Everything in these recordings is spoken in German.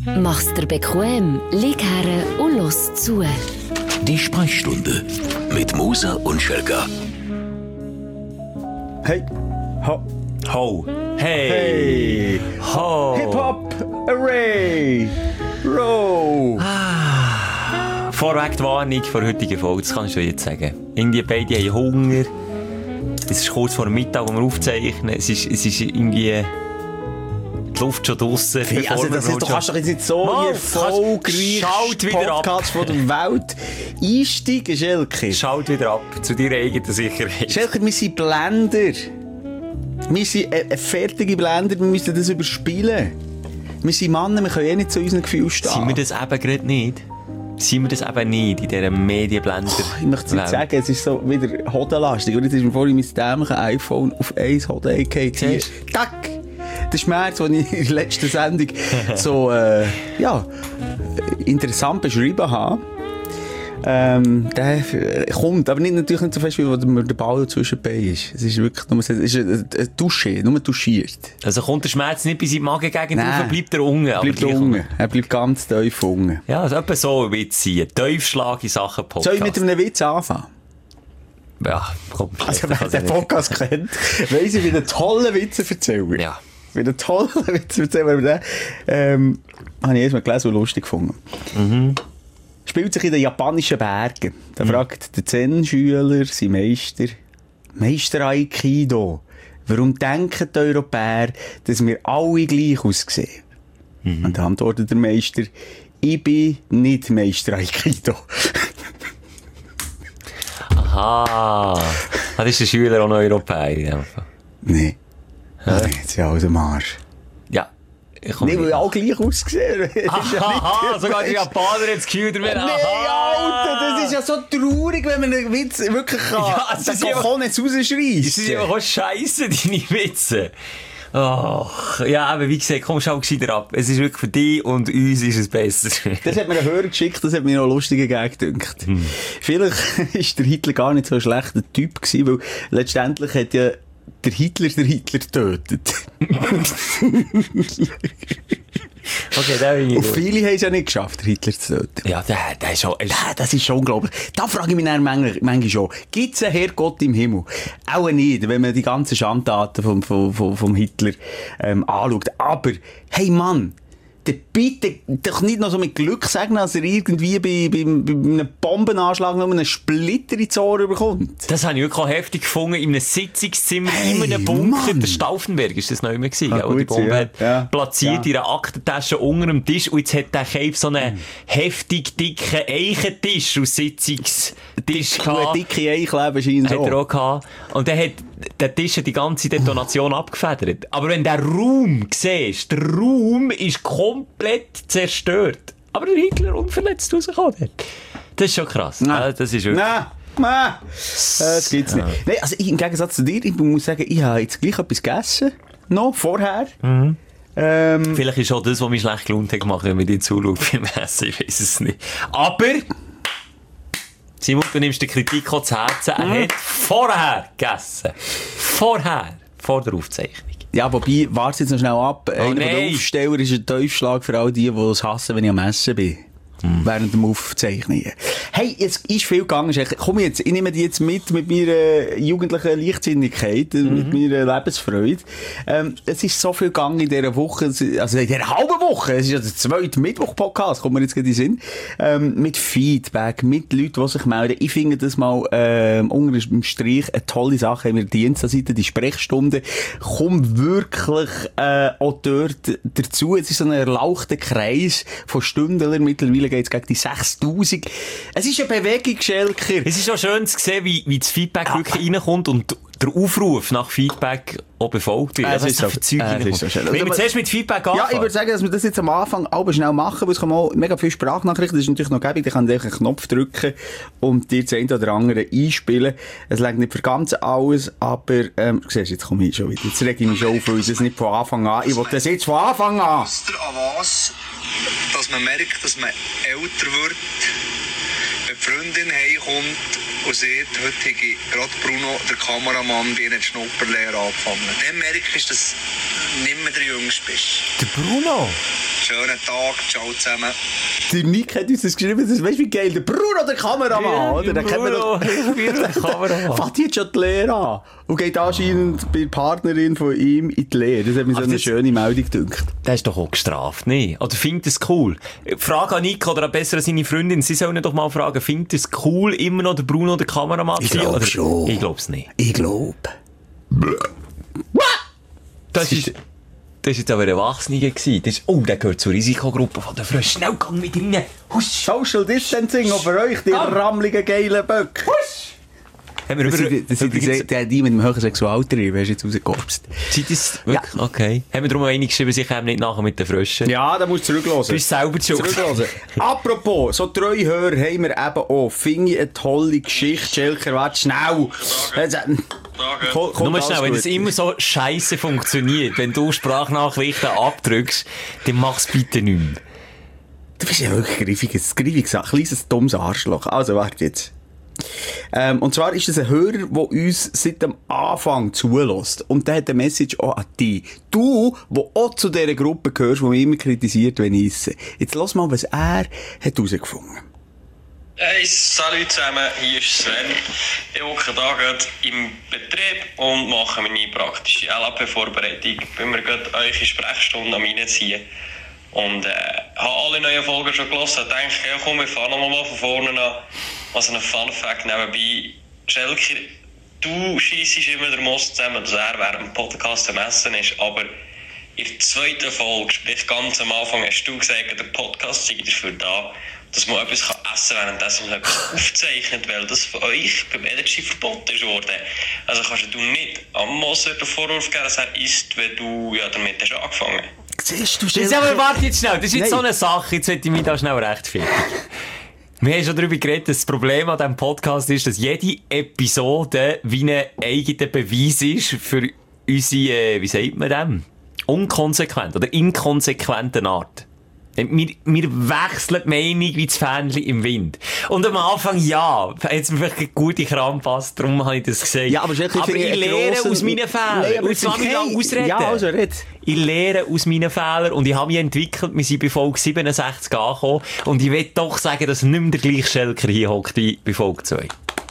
Mach's dir bequem, lieg her und los zu. Die Sprechstunde mit Musa und Schelka. Hey, ho, Ho. Hey. hey, Ho. Hip-Hop, Array, Row. Vorweg die Warnung für heutige Folge, das kann ich schon jetzt sagen. Irgendwie beide haben Hunger. Es ist kurz vor dem Mittag, wo wir aufzeichnen. Es ist irgendwie die Luft schon draussen. Hey, also das ist, du kannst doch jetzt nicht so erfolgreich Podcast von der Welt einsteigen, Schelke. Schalt wieder ab, zu deiner eigenen Sicherheit. Schelke, wir sind Blender. Wir sind eine fertige Blender, wir müssen das überspielen. Wir sind Männer, wir können eh nicht zu unseren Gefühlen stehen. Sind wir das eben gerade nicht? Sind wir das eben nicht in dieser Medienblender? Ich möchte jetzt sagen, es ist so wieder hodenlastig. Und jetzt ist mir vorhin mein dämliches iPhone auf 1 Hoden gefallen. Tack! Der Schmerz, den ich in der letzten Sendung so interessant beschrieben habe, der kommt, aber natürlich nicht so fest, wie wenn der Ball zwischen den Beinen ist. Es ist wirklich nur, es ist eine Dusche, nur duschiert. Also kommt der Schmerz nicht bei seinem Magengegend rauf, bleibt er unten. Er bleibt ganz tief unten. Ja, also etwa so ein Witz sein. Tiefschlag in Sachen Podcast. Soll ich mit einem Witz anfangen? Ja, komm. Also wer den Podcast kennt, weiss ich, wie einen tollen Witz erzählen. Ja. Wie einen tollen Witz erzählen. Aber den habe ich erst mal gelesen und lustig gefunden. Mhm. Spielt sich in den japanischen Bergen. Da fragt der Zen-Schüler, sein Meister Aikido, warum denken die Europäer, dass wir alle gleich aussehen? Und da antwortet der Meister, ich bin nicht Meister Aikido. Aha. Das ist der Schüler auch noch Europäer. Nee. Jetzt ja aus dem Arsch. Ja. Nee, weil alle gleich aussehen. Aha, sogar die Japaner jetzt gehört damit. Nee, Alter, das ist ja so traurig, wenn man einen Witz wirklich kann. Ja, es den ist einfach- Kochonnes rausschreisst. Das ist einfach auch scheisse, deine Witze. Ach, ja, aber wie gesagt, komm, schau wieder ab. Es ist wirklich für dich und uns ist es besser. Das hat mir ein Hörer geschickt, das hat mir noch lustiger gedacht. Vielleicht ist der Hitler gar nicht so ein schlechter Typ gewesen, weil letztendlich hat ja der Hitler getötet. Okay, der bin ich Und gut. viele haben es ja nicht geschafft, den Hitler zu töten. Ja, der ist schon... Das ist schon unglaublich. Da frage ich mich dann manchmal schon, gibt es einen Herrgott im Himmel? Auch nicht, wenn man die ganzen Schandtaten vom Hitler anschaut. Aber, hey Mann, der bitte doch nicht noch so mit Glück sagen, dass er irgendwie bei einem Bombenanschlag noch einen Splitter ins Ohr bekommt. Das habe ich wirklich auch heftig gefunden, in einem Sitzungszimmer, Hey, in einem Bunker. Mann. Der Stauffenberg ist das noch immer gewesen, Ah, wo die gut, Bombe ja. hat Ja. platziert in einer Aktentasche unter dem Tisch. Und jetzt hat der Keib so einen heftig dicken Eichentisch aus Sitzungstisch Eine dicke Eichleber scheint Hat er so. auch gehabt. Und der Tisch hat die ganze Detonation abgefedert. Aber wenn der Raum siehst, der Raum ist komplett zerstört. Aber der Hitler unverletzt rausgekommen hat. Das ist schon krass. Ja, das ist wirklich... Nein, das gibt's nicht. Nein, also im Gegensatz zu dir, ich muss sagen, ich habe jetzt gleich etwas gegessen. Noch, vorher. Vielleicht ist auch das, was mich schlecht gelohnt hat gemacht, wenn man dir zuschaut beim Essen. Ich weiss es nicht. Aber... Simon, du nimmst die Kritik auch zu Herzen. Er hat vorher gegessen. Vorher. Vor der Aufzeichnung. Ja, wobei, warte jetzt noch schnell ab. Einer der nein. Aufsteller ist ein Tiefschlag für all die es hassen, wenn ich am Essen bin. Während dem Aufzeichnen. Hey, es ist viel gegangen. Komm jetzt, ich nehme die jetzt mit meiner jugendlichen Leichtsinnigkeit, mit meiner Lebensfreude. Es ist so viel gegangen in dieser Woche, also in dieser halben Woche. Es ist ja der zweite Mittwoch-Podcast, kommt mir jetzt gerade in den Sinn. Mit Feedback, mit Leuten, die sich melden. Ich finde das mal unter dem Strich eine tolle Sache. Haben wir die Dienstseite, die Sprechstunde, kommt wirklich auch dort dazu. Es ist so ein erlauchter Kreis von Stündlern. Mittlerweile geht es gegen die 6000. Es ist eine Bewegung, Schelker. Es ist auch schön zu sehen, wie das Feedback wirklich reinkommt und der Aufruf nach Feedback auch befolgt wird. Es ist so- für Zeug es ist reinkommt. so schön. Wenn wir zuerst mit Feedback anfangen. Ja, ich würde sagen, dass wir das jetzt am Anfang aber schnell machen, weil es kommen auch mega viele Sprachnachrichten. Das ist natürlich noch gäbig. Da kann ich einen Knopf drücken und dir das eine oder andere einspielen. Es legt nicht für ganz alles, aber, du siehst, jetzt komme ich schon wieder. Jetzt reg ich mich schon auf, weil ich das nicht von Anfang an, ich will das jetzt von Anfang an. An was, dass man merkt, dass man älter wird, wenn die Freundin heimkommt und sieht, heute habe gerade Bruno, der Kameramann, bei ihnen die Schnupperlehre angefangen. Dann merkst du, dass du nicht mehr der Jüngste bist. Der Bruno? Schönen Tag, ciao zusammen. Der Nick hat uns das geschrieben, das weißt du wie geil, der Bruno, der Kameramann, oder? Den kennen wir doch. Der Kameramann. Fängt jetzt schon die Lehre an und geht anscheinend bei der Partnerin von ihm in die Lehre. Das hat mir so eine schöne Meldung gedacht. Der ist doch auch gestraft, ne? Oder findet es cool? Frage an Nick oder besser an seine Freundin, sie sollen doch mal fragen, findet es cool, immer noch der Bruno, der Kameramann? Ich glaube schon. Ich glaube es nicht. Ich glaube. Das ist jetzt aber ein Erwachsener gewesen. Der gehört zur Risikogruppe von der Frösche. Schnell, gang mit rein. Husch. Social Distancing für euch, die rammeligen, geilen Böcke. Husch. Haben wir Das sind die mit dem höheren Sexualtrieb, hast du jetzt rausgekopst. Sind das wirklich? Ja. Okay. Haben wir darum einig geschrieben, sie kommen nicht nachher mit den Fröschen? Ja, da musst du zurückhören. Du bist selber schuld. Apropos, so treue Hörer haben wir eben auch. Finde ich eine tolle Geschichte, Schelker, warte schnell. Nur schnell, wenn das immer so scheisse funktioniert, wenn du Sprachnachrichten abdrückst, dann mach's bitte nicht mehr. Du bist ja wirklich griffiges, kleines, dummes Arschloch. Also, warte jetzt. Und zwar ist es ein Hörer, der uns seit dem Anfang zulässt. Und der hat eine Message auch an dich. Du, der auch zu dieser Gruppe gehörst, die mich immer kritisiert, wenn ich esse. Jetzt lass mal, was er hat herausgefunden. Hey, salut zusammen, hier ist Sven. Ich hocke hier gerade im Betrieb und mache meine praktische LAP-Vorbereitung, wenn wir gerade eure Sprechstunde am reinziehen. Und habe alle neuen Folgen schon gehört und denke, ja komm, wir fahren nochmal von vorne an. Also ein Fun-Fact nebenbei. Schelker, du scheissest immer den Most zusammen, dass er während dem Podcast am Essen ist, aber in der zweiten Folge, sprich ganz am Anfang, hast du gesagt, der Podcast sei dafür da, dass man etwas essen kann, währenddessen man etwas aufzeichnet, weil das für euch beim Energy verboten ist worden. Also kannst du nicht am Moser den Vorwurf geben, dass er isst, wenn du ja damit hast angefangen. Siehst du, das aber warte jetzt schnell, das ist jetzt so eine Sache, jetzt sollte ich mich da schnell rechtfertigen. Wir haben schon darüber geredet, dass das Problem an diesem Podcast ist, dass jede Episode wie ein eigener Beweis ist für unsere, wie sagt man dem? Unkonsequente oder inkonsequente Art. Wir wechseln die Meinung wie das Fähnchen im Wind. Und am Anfang, ja, hat es mir vielleicht eine gute Kram passt, darum habe ich das gesagt. Ja, aber ich lehre aus meinen Fehlern. Und zwar nicht lange ausreden. Ja, also red. Ich lehre aus meinen Fehlern und ich habe mich entwickelt. Wir sind bei Folge 67 angekommen. Und ich will doch sagen, dass nicht mehr der gleiche Schelker hier hockt wie bei Folge 2.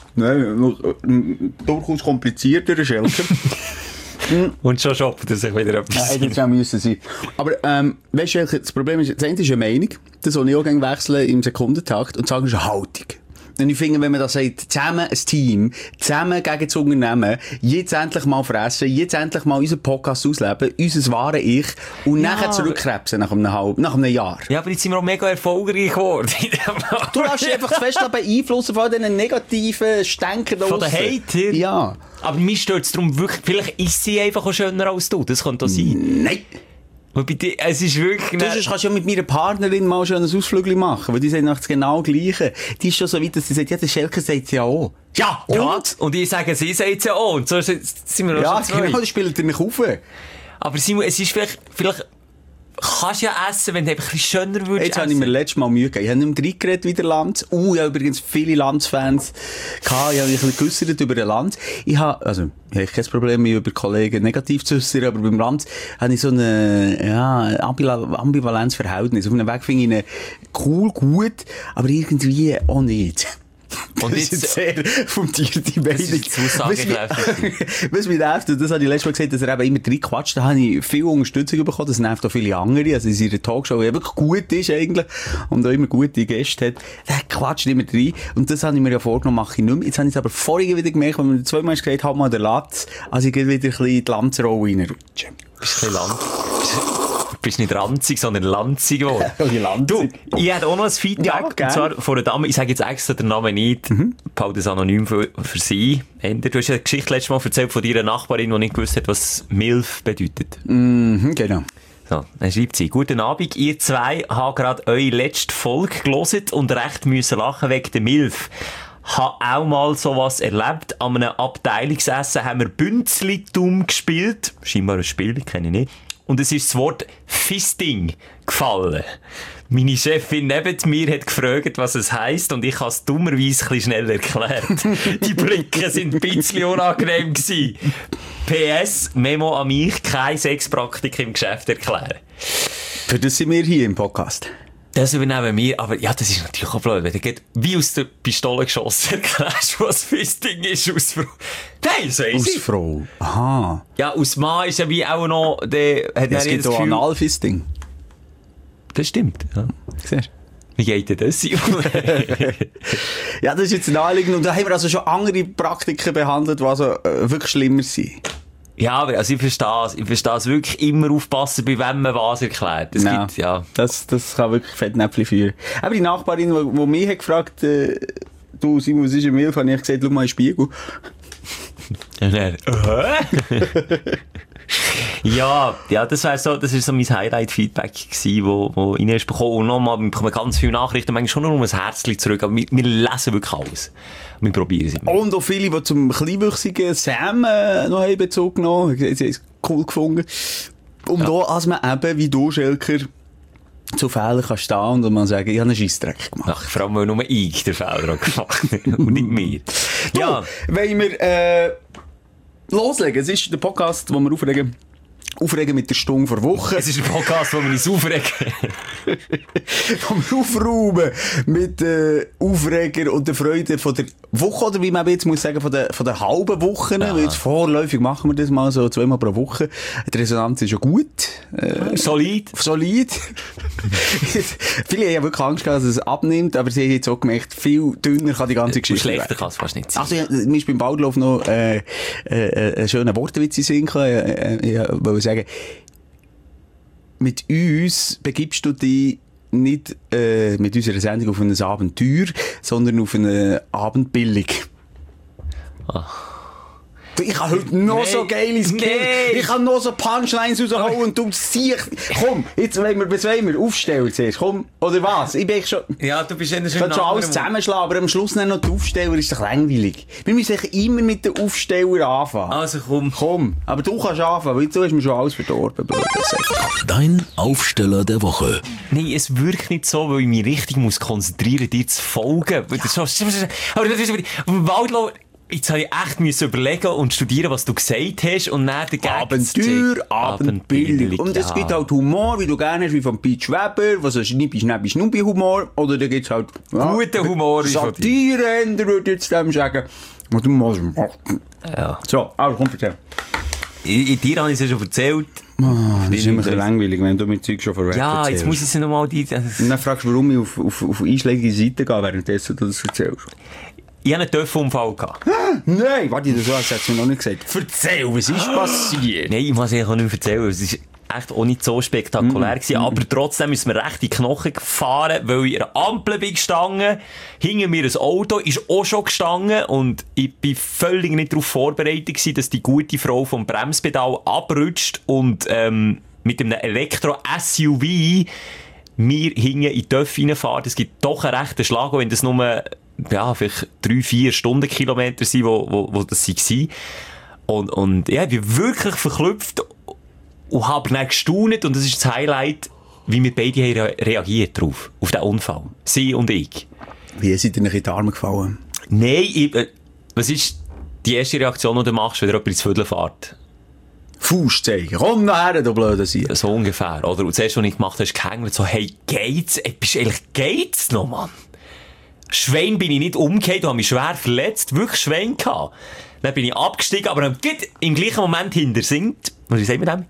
Nein, durchaus komplizierter Schelker. Und schon shoppt er sich wieder etwas. Nein, das müssen sein. Aber, weißt du, das Problem ist, das eine ist eine Meinung, das soll ich auch gerne wechseln im Sekundentakt, und das andere ist eine Haltung. Und ich finde, wenn man das sagt, zusammen ein Team, zusammen gegen das Unternehmen, jetzt endlich mal fressen, jetzt endlich mal unseren Podcast ausleben, unser wahre Ich, und nachher zurückkrebsen nach einem Jahr. Ja, aber jetzt sind wir auch mega erfolgreich geworden. Du lässt dich einfach fest beeinflussen von diesen negativen Stänkern da von den Hatern? Ja. Aber mir stört es darum wirklich, vielleicht ist sie einfach auch schöner als du, das könnte auch sein. Nein. Es ist wirklich... Du kannst ja mit meiner Partnerin mal schon ein Ausflügel machen, weil die sagt das genau Gleiche. Die ist schon so weit, dass sie sagt, ja, der Schelker sagt es ja auch. Ja, und ich sage, sie sagt es ja auch. Und so sind wir auch schon zwei. Ja, genau, das spielt er nicht auf. Aber Simon, es ist vielleicht kannst du ja essen, wenn du einfach ein bisschen schöner würdest. Jetzt habe ich mir letztes Mal Mühe gegeben. Ich habe nicht mehr reingeredet wie der Lanz. Ich habe übrigens viele Lanz-Fans gehabt. Ich habe mich ein bisschen geäussert über den Lanz. Ich habe kein Problem, mich über Kollegen negativ zu äußern, aber beim Lanz habe ich so eine, Ambivalenzverhältnis. Auf einem Weg finde ich ihn cool, gut, aber irgendwie auch nicht. Und das ist sehr fundierte Meinung. Was mich nervt, und das habe ich letztes Mal gesagt, dass er eben immer drin quatscht, da habe ich viel Unterstützung bekommen, das nervt auch viele andere, also in seiner Talkshow, die wirklich gut ist eigentlich, und auch immer gute Gäste hat, der quatscht immer drin, und das habe ich mir ja vorgenommen, mache ich nicht mehr. Jetzt habe ich es aber vorhin wieder gemerkt, wenn man zweimal gesagt hat, halt mal den Latz, also ich gehe wieder ein bisschen in die Lanzrolle reinrutschen. Bist ein bisschen Du bist nicht ranzig, sondern lanzig geworden. Du, ich hätte auch noch ein Feedback, und zwar von einer Dame, ich sage jetzt extra den Namen nicht, behalte es anonym für sie. Du hast ja eine Geschichte letztes Mal erzählt von deiner Nachbarin, die nicht gewusst hat, was MILF bedeutet. Genau. So, dann schreibt sie, guten Abend, ihr zwei habt gerade eure letzte Folge gehört und recht müssen lachen wegen der MILF. Habe auch mal sowas erlebt. An einem Abteilungsessen haben wir Bünzli-Dumm gespielt. Scheinbar ein Spiel, kenne ich nicht. Und es ist das Wort Fisting gefallen. Meine Chefin neben mir hat gefragt, was es heisst, und ich habe es dummerweise ein bisschen schnell erklärt. Die Blicke sind ein bisschen unangenehm gewesen. PS, Memo an mich, kein Sexpraktik im Geschäft erklären. Für das sind wir hier im Podcast. Das übernehmen wir, aber ja, das ist natürlich auch blöd, wenn du wie aus der Pistole geschossen erklärst, was Fisting ist aus Frau. Nein, so ist es. Aus Frau. Aha. Ja, aus Mann ist ja wie auch noch, Es gibt auch Analfisting. Das stimmt, ja. Siehst du? Wie geht denn das? Ja, das ist jetzt naheliegend. Und da haben wir also schon andere Praktiken behandelt, die also wirklich schlimmer sind. Ja, aber also ich verstehe es wirklich immer aufpassen, bei wem man was erklärt. Es gibt, ja. Das kann wirklich Fettnäpfchen führen. Aber die Nachbarin, die mich hat gefragt, du Simon, was ist ein Milf? Habe ich gesagt, schau mal in den Spiegel. Ja, das ist so mein Highlight-Feedback gewesen, wo rein ist bekommen. Und nochmal, wir bekommen ganz viele Nachrichten, manchmal schon nur um ein Herzchen zurück, aber wir lesen wirklich alles. Wir probieren es immer. Und auch viele, die zum kleinwüchsigen Sam noch haben Bezug genommen. Sie haben es cool gefunden. Und da, als man eben, wie du, Schelker, zu Fehlern kann stehen und man sagen, ich habe einen Scheissdreck gemacht. Ach, vor allem, weil nur ich den Fehler gemacht habe und nicht mehr. Ja. Wollen wir loslegen? Es ist der Podcast, wo wir aufregen mit der Stunde vor Woche. Es ist ein Podcast, wo wir uns aufregen. Wo wir aufräumen mit den Aufreger und der Freude von der Woche, oder wie man jetzt muss sagen, von der halben Woche. Ja. Weil jetzt vorläufig machen wir das mal so 2-mal pro Woche. Die Resonanz ist ja gut. Solid. Viele haben ja wirklich Angst gehabt, dass es abnimmt, aber sie haben jetzt auch gemerkt, viel dünner kann die ganze Geschichte werden. Schlechter kann es fast nicht sein. Also, mir ist beim Waldlauf noch einen schönen Wortwitz in Sinn gekommen. Ich wollte sagen, mit uns begibst du dich nicht mit unserer Sendung auf ein Abenteuer, sondern auf eine Abendbillig. Ich habe heute noch so geile Skills. Ich kann noch so Punchlines rausholen und du siehst. Komm, jetzt wollen wir aufstellen zuerst. Komm, oder was? Ich bin schon. Ja, du bist schon schon alles zusammenschlagen, aber am Schluss noch die Aufsteller ist doch langweilig. Wir müssen immer mit den Aufstellern anfangen. Also komm. Komm, aber du kannst anfangen, weil du hast mir schon alles verdorben. Dein Aufsteller der Woche. Nein, es wirkt nicht so, weil ich mich richtig muss konzentrieren, dir zu folgen. Aber das ist Waldlauf. Jetzt habe ich echt müssen überlegen und studieren, was du gesagt hast, und dann den Abenteuer, Abendbillig. Und es gibt halt Humor, wie du gerne hast, wie von Pete Schweber, was so Schnippi-Schnappi-Schnuppi-Humor, oder da gibt's halt, guter Humor ist von dir. Satire, würde ich jetzt dem sagen. Und du musst, ja. So, also komm, erzähl. Dir habe ich es ja schon erzählt. Das ist immer so langweilig, wenn du mit Zeug schon vorweg ja, erzählst. jetzt muss ich es nochmal und dann fragst du, warum ich auf einschlägige Seiten gehe, währenddessen du das erzählst. Ich hatte einen Töpfunfall gehabt. Nein, warte, das hast du mir noch nicht gesagt. Erzähl, was ist passiert? Nein, ich muss es auch nicht erzählen. Es ist echt auch nicht so spektakulär gewesen, aber trotzdem ist mir recht in die Knochen gefahren, weil ich an der Ampel bin gestanden, hinter mir ein Auto ist auch schon gestanden und ich bin völlig nicht darauf vorbereitet gewesen, dass die gute Frau vom Bremspedal abrutscht und mit einem Elektro-SUV mir hinten in die Töpfe reinfahren. Es gibt doch einen rechten Schlag, wenn das nur vielleicht 3-4 Stundenkilometer sind, wo das waren. Und ja, ich bin wirklich verklüpft und habe dann gestaunt, und das ist das Highlight, wie wir beide haben reagiert drauf, auf den Unfall. Sie und ich. Wie seid ihr euch in die Arme gefallen? Nein, was ist die erste Reaktion, die du machst, wenn jemand ins Viertel fährt? Fuß zeigen. Komm nachher, du blöder Sieg. So ungefähr, oder? Und das erste, was ich gemacht habe, ist gehängt, so, hey, geht's noch, Mann? Schwein bin ich nicht umgekehrt, habe mich schwer verletzt, wirklich Schwein gehabt. Dann bin ich abgestiegen, aber im gleichen Moment hinter sind. Und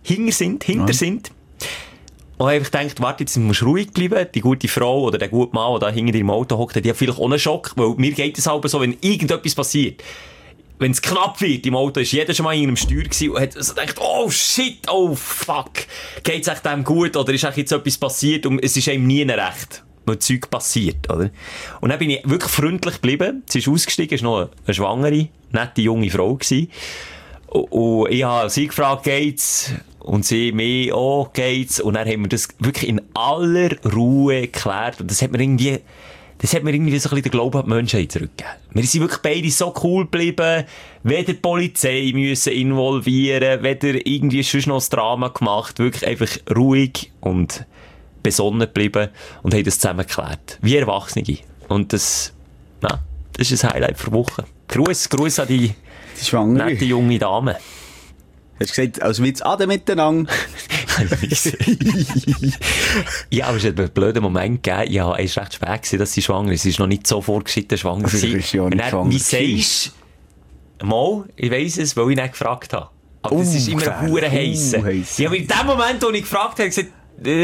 habe einfach gedacht, warte, jetzt musst du ruhig bleiben. Die gute Frau oder der gute Mann, der da hinter dir im Auto hockt, die hat vielleicht auch einen Schock, weil mir geht es halt so, wenn irgendetwas passiert. Wenn es knapp wird im Auto, ist jeder schon mal in einem Steuer gewesen und hat so gedacht, oh shit, oh fuck, geht's echt dem gut oder ist echt jetzt etwas passiert und es ist einem nie recht. Weil Zeug passiert, oder? Und dann bin ich wirklich freundlich geblieben. Sie ist ausgestiegen, ist noch eine schwangere, nette junge Frau gewesen. Und ich habe sie gefragt, geht's? Und sie mir, oh, geht's? Und dann haben wir das wirklich in aller Ruhe geklärt. Und das hat mir irgendwie so ein bisschen den Glauben an die Menschheit zurückgegeben. Wir sind wirklich beide so cool geblieben, weder die Polizei müssen involvieren, weder irgendwie schon noch ein Drama gemacht, wirklich einfach ruhig und besonnen geblieben und haben das zusammen geklärt. Wie Erwachsene. Und das ist ein Highlight für Woche. Gruß an die nette junge Dame. Hast du gesagt, als Witz Ade miteinander? Ja, aber es hat einen blöden Moment gegeben. Ja, es war recht spät gewesen, dass sie schwanger ist. Sie ist noch nicht so vorgeschritten schwanger gewesen. Wie sagst du, mal, ich weiss es, weil ich nicht gefragt habe. Aber das ist immer ein hure heissen. Ja, aber in dem Moment, wo ich gefragt habe, gesagt,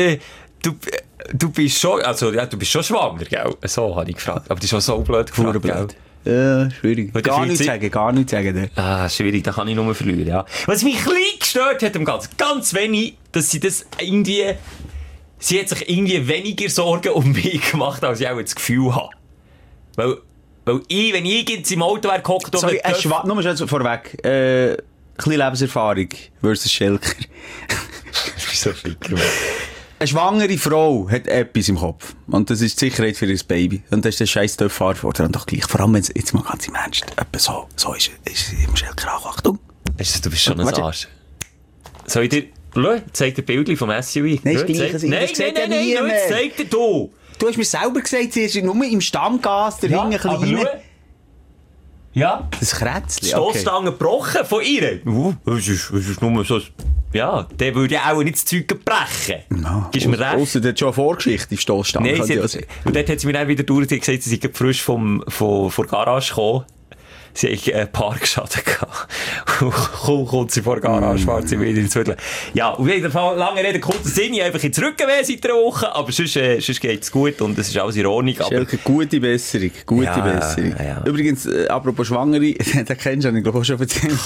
du bist schon, also, ja, du bist schon schwanger, gell? So habe ich gefragt. Aber das ist schon so blöd gefragt, gell? Ja, schwierig. Gar nichts sagen. Ah, schwierig, da kann ich nur verlieren, ja. Was mich ein bisschen gestört hat am Ganzen, ganz wenig, dass sie das irgendwie, sie hat sich irgendwie weniger Sorgen um mich gemacht, als ich auch das Gefühl habe. Weil ich, wenn ich jetzt im Auto wäre gehockt, sorry, nur schon vorweg, ein bisschen Lebenserfahrung versus Schelker. Das ist so ficker. Eine schwangere Frau hat etwas im Kopf. Und das ist die Sicherheit für ihr Baby. Und das ist der scheiß Töpffahrfahrer. Und doch gleich. Vor allem, wenn es jetzt mal ganz im Ernst, etwa so ist im Schelker auch. Achtung. Du bist schon ein Arsch. Soll ich dir, zeig dir Bildchen vom SUV. Nein, nein, zeig dir du. Du hast mir selber gesagt, sie ist nur im Stammgas, der hinten klein. Ja. Das Krätzchen. Stoßstange gebrochen von ihr. Das ist nur so. Ja, der würde ja auch nicht das Zeug brechen. No, Gibst mir recht? Ausser der hat schon eine Vorgeschichte, die Stoßstange. Nein, und dort hat sie mir dann wieder durch gesagt, sie sei frisch von der Garage gekommen. Sie hat einen Parkschaden gehabt. Kommt sie vor der Garage, fährt sie wieder ins Viertel. Ja, auf jeden Fall, lange Rede, kurzer Sinn, ich einfach ins Rücken seit einer Woche, aber sonst geht es gut und es ist alles in Ordnung. Schelke, gute Besserung. Besserung. Ja. Übrigens, apropos Schwangere, den kennst du, ich glaube auch schon erzählt.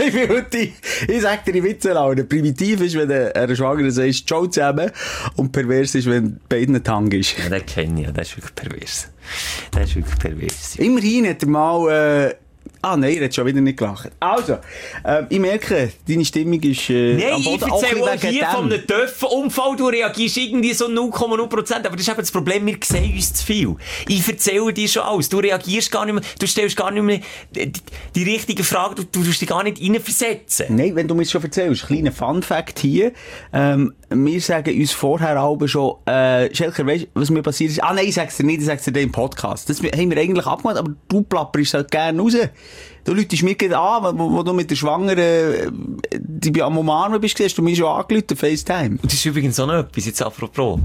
Ich sag dir, die Witzelaune. Primitiv ist, wenn einer Schwangere sagt, ciao zusammen, und pervers ist, wenn beiden Tang ist. Ja, den kenne ich, das ist wirklich pervers. Immerhin hat er mal, nein, er hat schon wieder nicht gelacht. Also, ich merke, deine Stimmung ist am Boden. Ich erzähle auch hier von einem Töpfenunfall, du reagierst irgendwie so 0,0%, aber das ist eben das Problem, wir sehen uns zu viel. Ich erzähle dir schon alles, du reagierst gar nicht mehr, du stellst gar nicht mehr die richtige Frage, du tust dich gar nicht reinversetzen. Nein, wenn du mir schon erzählst, kleiner Fun-Fact hier, wir sagen uns vorher alle schon, Schelker, weißt du, was mir passiert ist? Nein, ich sag's dir nicht, ich sag's dir im Podcast. Das haben wir eigentlich abgemacht, aber du plapperst halt gerne raus. Du läutest mir gerade an, wo du mit der Schwangeren, die am Umarmen bist, hast du mich schon angerufen, FaceTime. Und das ist übrigens auch noch etwas, jetzt apropos.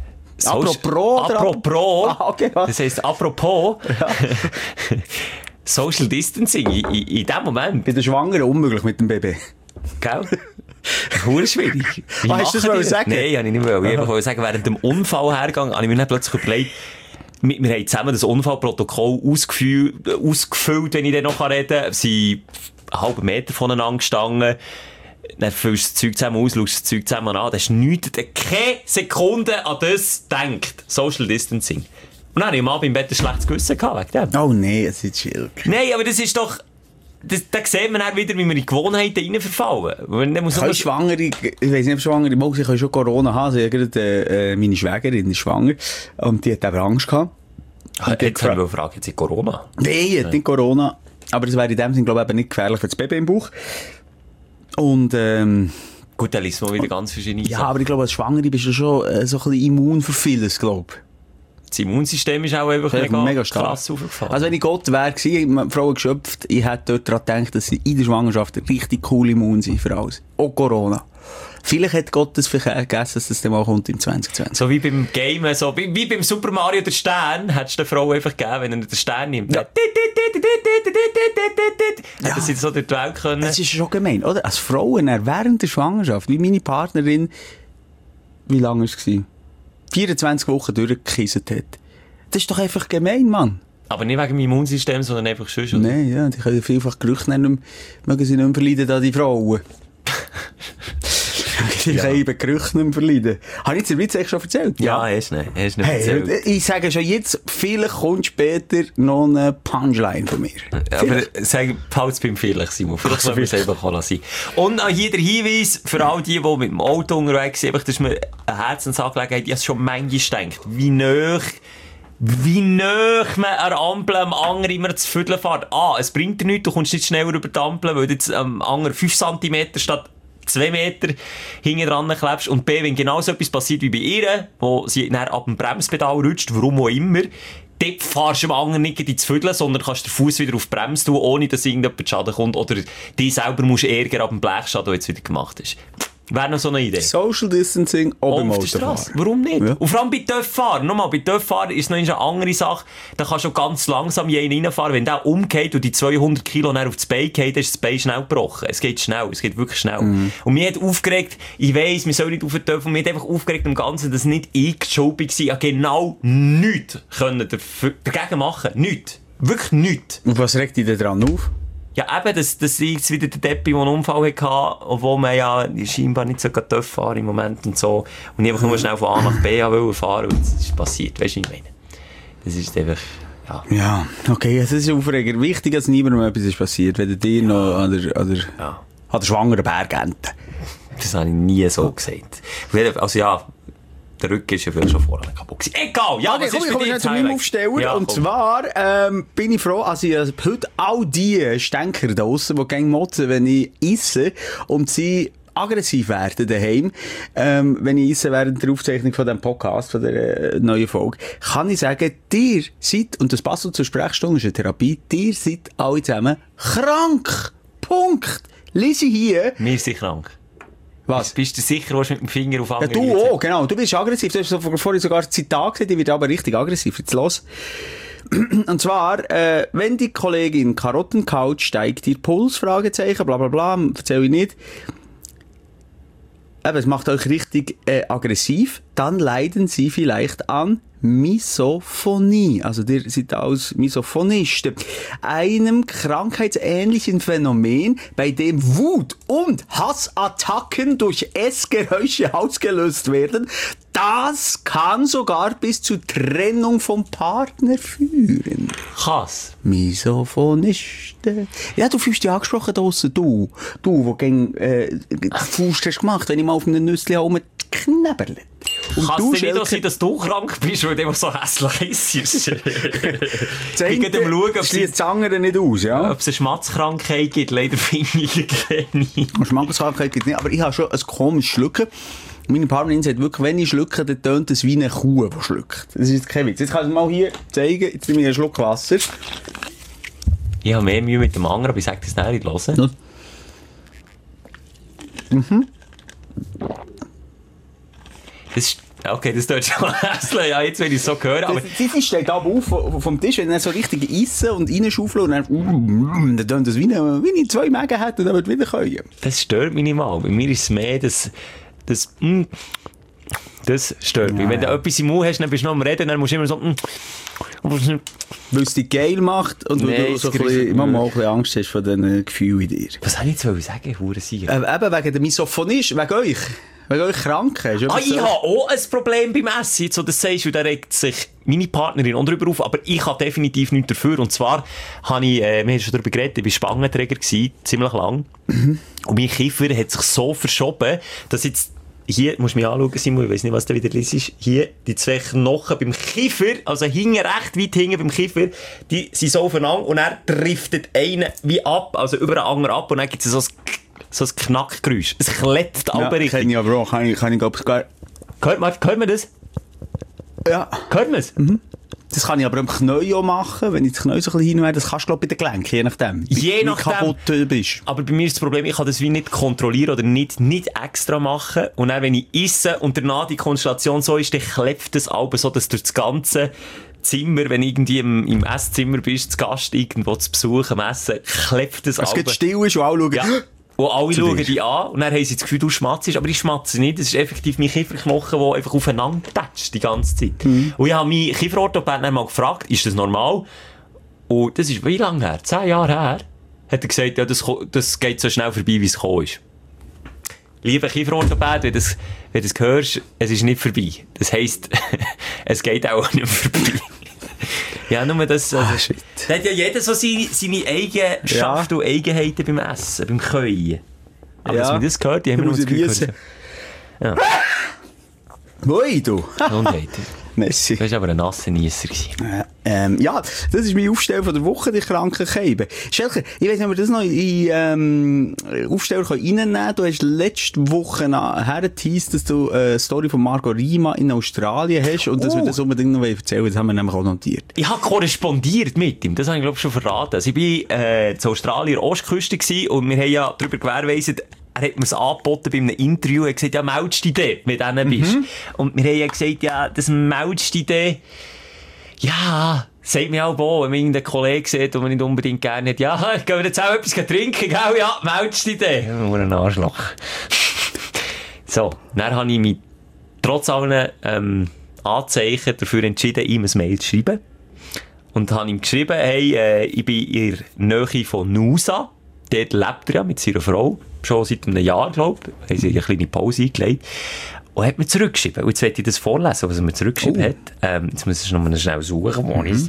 Apropos? Okay, was? Das heisst, apropos, ja. Social Distancing, in dem Moment. Bei der Schwangeren unmöglich mit dem Baby. Gell? Hure schwierig. Hast du das wollen sagen? Nein, habe ich nicht wollen. Ich wollte sagen, während dem Unfallhergang habe ich mir dann plötzlich überlegt, wir haben zusammen das Unfallprotokoll ausgefüllt, wenn ich dann noch reden kann. Wir sind einen halben Meter voneinander gestanden. Dann füllst du das Zeug zusammen aus, schaust das Zeug zusammen an. Da hast nichts, keine Sekunde an das gedacht. Social Distancing. Und dann habe ich am Abend im Bett ein schlechtes Gewissen gehabt wegen dem. Oh nein, es ist chill. Nein, aber das ist doch... Da sieht man dann wieder, wie wir in Gewohnheiten reinverfallen. Schwangere, ich weiss nicht, ob Schwangere, sie können schon Corona haben. Sie hat gerade, meine Schwägerin ist schwanger. Und die hat aber Angst gehabt. Jetzt haben wir gefragt, hat sie Corona? Nein, hat nicht Corona. Aber es wäre in dem Sinne, glaube ich, eben nicht gefährlich für das Baby im Bauch. Und, gut, dann liest man wieder ganz verschiedene Sachen. Ja, aber ich glaube, als Schwangere bist du schon so ein bisschen immun für vieles, glaube ich. Das Immunsystem ist auch einfach mega krass aufgefallen. Also wenn ich Gott wäre gewesen, Frauen geschöpft, ich hätte dort daran gedacht, dass sie in der Schwangerschaft richtig cool immun sind für alles. Auch Corona. Vielleicht hat Gott das vergessen, dass das dann mal kommt im 2020. So wie beim Gamen, so wie beim Super Mario der Stern, hättest du der Frau einfach gegeben, wenn er den Stern nimmt. Ja. Hätten sie so durch die Welt können. Das ist schon gemein, oder? Als Frauen während der Schwangerschaft, wie meine Partnerin, wie lange war es? 24 Wochen durchgekisset hat. Das ist doch einfach gemein, Mann. Aber nicht wegen dem Immunsystem, sondern einfach schon. Nein, ja, die können vielfach Gerüche nennen, mögen sie nicht mehr verleiden, da die Frauen. Die können eben Gerüche nicht mehr verleiden. Habe ich dir den Witz eigentlich schon erzählt? Ja, hast nicht erzählt. Ich sage schon jetzt, vielleicht kommt später noch eine Punchline von mir. Aber falls beim vielleicht, Simon. Vielleicht soll man es einfach lassen. Und hier der Hinweis für all die mit dem Auto unterwegs sind, das ist mir eine Herzensangelegenheit. Ich habe schon manchmal gedacht, wie nah man an der Ampel am anderen immer zu Viertel fährt. Es bringt dir nichts, du kommst nicht schneller über die Ampel, weil du jetzt am anderen 5 cm statt 2 Meter hinten dran klebst. Und B, wenn genau so etwas passiert wie bei ihr, wo sie dann ab dem Bremspedal rutscht, warum auch immer, dort fahrst du am anderen nicht ins Viertel, sondern kannst den Fuß wieder auf die Bremse tun, ohne dass irgendjemand Schaden kommt. Oder dich selber musst ärgern ab dem Blechschaden, der jetzt wieder gemacht ist. Wäre noch so eine Idee. Social Distancing auch beim Auf der Autofahren. Strasse. Warum nicht? Ja. Und vor allem bei Töpffahren. Nochmal, bei Töpffahren ist noch eine andere Sache. Da kannst du ganz langsam in einen reinfahren. Wenn der umgeht und die 200 Kilo auf das Bein geht, dann ist das Bein schnell gebrochen. Es geht schnell. Es geht wirklich schnell. Und mich hat aufgeregt, ich weiss, wir sollen nicht auf den Töpf, und mich hat einfach aufgeregt im Ganzen, dass nicht ich schuldig war, genau nichts können dagegen machen. Nichts. Wirklich nichts. Und was regt dich denn dran auf? Ja, eben, dass ich jetzt wieder der Deppi, der einen Unfall hatte, obwohl man ja scheinbar nicht so Töpf fahren im Moment und so. Und ich einfach nur schnell von A nach B fahren wollte, und das ist passiert. Weißt du, was ich meine? Das ist einfach, ja. Ja, okay, es ist aufregend. Wichtig, dass niemandem etwas ist passiert, weder dir noch an der schwangeren Bergente. Das habe ich nie so gesagt. Also ja, der Rücken ist ja vielleicht schon vorher kaputt gewesen. Egal, ja, Okay, was ist ich komme für dich zu meinem Aufsteller. Ja, und komm. zwar bin ich froh, also ich habe heute all die Stänker da draussen, die gerne motzen, wenn ich esse und sie aggressiv werden daheim, wenn ich esse während der Aufzeichnung von diesem Podcast, von der neuen Folge, kann ich sagen, ihr seid, und das passt auch zur Sprechstunde, ist eine Therapie, ihr seid alle zusammen krank. Punkt. Lese hier. Wir sind krank. Was? Bist du sicher, was mit dem Finger auf Ja, andere du Leute- auch, genau. Du bist aggressiv. Du hast vorhin sogar ein Zitat gesagt, ich werde aber richtig aggressiv. Jetzt los. Und zwar, wenn die Kollegin Karottenkaut steigt ihr Puls, Fragezeichen, bla bla bla, erzähle ich nicht. Aber es macht euch richtig aggressiv, dann leiden sie vielleicht an Misophonie. Also ihr seid als Misophonisten. Einem krankheitsähnlichen Phänomen, bei dem Wut- und Hassattacken durch Essgeräusche ausgelöst werden. Das kann sogar bis zur Trennung vom Partner führen. Krass. Misophonisten. Ja, du fühlst dich angesprochen draussen, du, wo gegen die Faust hast gemacht, wenn ich mal auf einem Nüssli rumknäberle. Und Kann du, es denn nicht auch Schelke, sein, dass du krank bist, weil du immer so hässlich isst? das Ich gehe dem schauen, ob schließt das andere nicht aus, ja? es eine Schmatzkrankheit gibt. Leider finde ich keine. Schmackenskrankheit gibt es nicht, aber ich habe schon ein komisches Schlucken. Meine Partnerin sagt wirklich, wenn ich schlucke, dann tönt es wie eine Kuh, die schluckt. Das ist jetzt kein Witz. Jetzt kann ich es mal hier zeigen. Jetzt nehme ich einen Schluck Wasser. Ich habe mehr Mühe mit dem anderen, aber ich sage das nicht hören. Das ist, okay, das tut schon hässlich. Ja, jetzt, wenn ich es so höre, aber Sie steht aber auf vom Tisch, wenn er so richtig essen und reinschaufeln und dann tönt es wie eine 2 Mägen hat und dann wird wieder können. das stört mich nicht mal. Bei mir ist es mehr das stört mich. Wenn du etwas im Mund hast, dann bist du noch am Reden, dann musst du immer so, Weil es dich geil macht und weil Nee, du so es ein bisschen, greift- manchmal auch ein bisschen Angst hast von diesen Gefühlen in dir. was soll ich jetzt sagen, Hurensieg? Eben wegen der Misophonie, wegen euch. Wegen euch Kranken. Ist etwas Ich so- habe auch ein Problem beim Essen, jetzt, so das sagst du, da regt sich meine Partnerin auch drüber auf, aber ich habe definitiv nichts dafür. Und zwar habe ich, wir haben schon darüber geredet, ich war Spangenträger gewesen, ziemlich lang. Und mein Kiefer hat sich so verschoben, dass jetzt, hier, musst du mich anschauen, Simon, ich weiss nicht, was da wieder liest, hier, die 2 Knochen beim Kiefer, also hinten, recht weit hinten beim Kiefer, die sind so aufeinander und er driftet einen wie ab, also über den anderen ab und dann gibt es so ein Knackgeräusch. Es klebt Ja, aber richtig. kenne ich aber auch. Kann ich glaube ich gar... Hört man das? Ja. Hört man es? Das kann ich aber am Knie auch machen, wenn ich das Knie so ein bisschen hinwerde. Das kannst du, glaube ich, bei den Gelenken, je nachdem. Je wie nachdem. kaputt du bist. Aber bei mir ist das Problem, ich kann das wie nicht kontrollieren oder nicht extra machen. Und dann, wenn ich esse und danach die Konstellation so ist, dann klebt das Alben so, dass durch das ganze Zimmer, wenn du irgendwie im Esszimmer bist, zu Gast irgendwo zu Besuch am Essen, klebt das Es Alben. geht still ist und alle schauen. Ja. Und alle Zu schauen dir. dich an und dann haben sie das Gefühl, du schmatzt, aber ich schmatze nicht. Das ist effektiv mein Kieferknochen, der einfach aufeinander tätscht die ganze Zeit. Und ich habe meinen Kieferorthopäden dann mal gefragt, ist das normal? Und das ist wie lange her? 10 Jahre her. Hat er gesagt, ja, das geht so schnell vorbei, wie es gekommen ist. Lieber Kieferorthopäd, wenn du das hörst, es ist nicht vorbei. Das heisst, es geht auch nicht vorbei. Ja, nur das, also, shit. da hat ja jeder so seine Eigenschaften und Eigenheiten beim Essen, beim Köien. Aber Ja. dass man das gehört, die haben wir muss noch das ich Gefühl niesen. gehört. Woi, du. Gesundheit. Messi. Du warst aber ein nasser Niesser gewesen. Ja, das ist mein Aufsteller von der Woche, die Krankenkeibe. Schelke, ich weiss nicht, ob wir das noch in Aufsteller reinnehmen können. Du hast letzte Woche hergeteased, dass du eine Story von Margot Rima in Australien hast und dass wir das unbedingt noch erzählen. Das haben wir nämlich auch notiert. Ich habe korrespondiert mit ihm, das habe ich glaube schon verraten. Also ich war in Australien Ostküste gewesen und wir haben ja darüber gewährleistet, er hat mir es angeboten bei einem Interview, er hat gesagt, ja, meldest dich dir, wenn du denen bist. Und wir haben ja gesagt, ja, das meldest dich dir, ja, sagt mir auch, wenn man irgendeinen Kollegen sieht, den man nicht unbedingt gerne hat, ja, gehen wir jetzt auch etwas trinken, gell? Ja, meldest dich dir. Nur ein Arschloch. So, dann habe ich mich trotz allen Anzeichen dafür entschieden, ihm ein Mail zu schreiben. Und habe ihm geschrieben, hey, ich bin in der Nähe von Nusa. Dort lebt er ja mit seiner Frau. Schon seit einem Jahr, glaube ich. Haben sie eine kleine Pause eingelegt. Und hat mir zurückgeschrieben. Und jetzt werde ich das vorlesen, was er mir zurückgeschrieben hat. Jetzt muss ich noch mal schnell suchen. Wo ist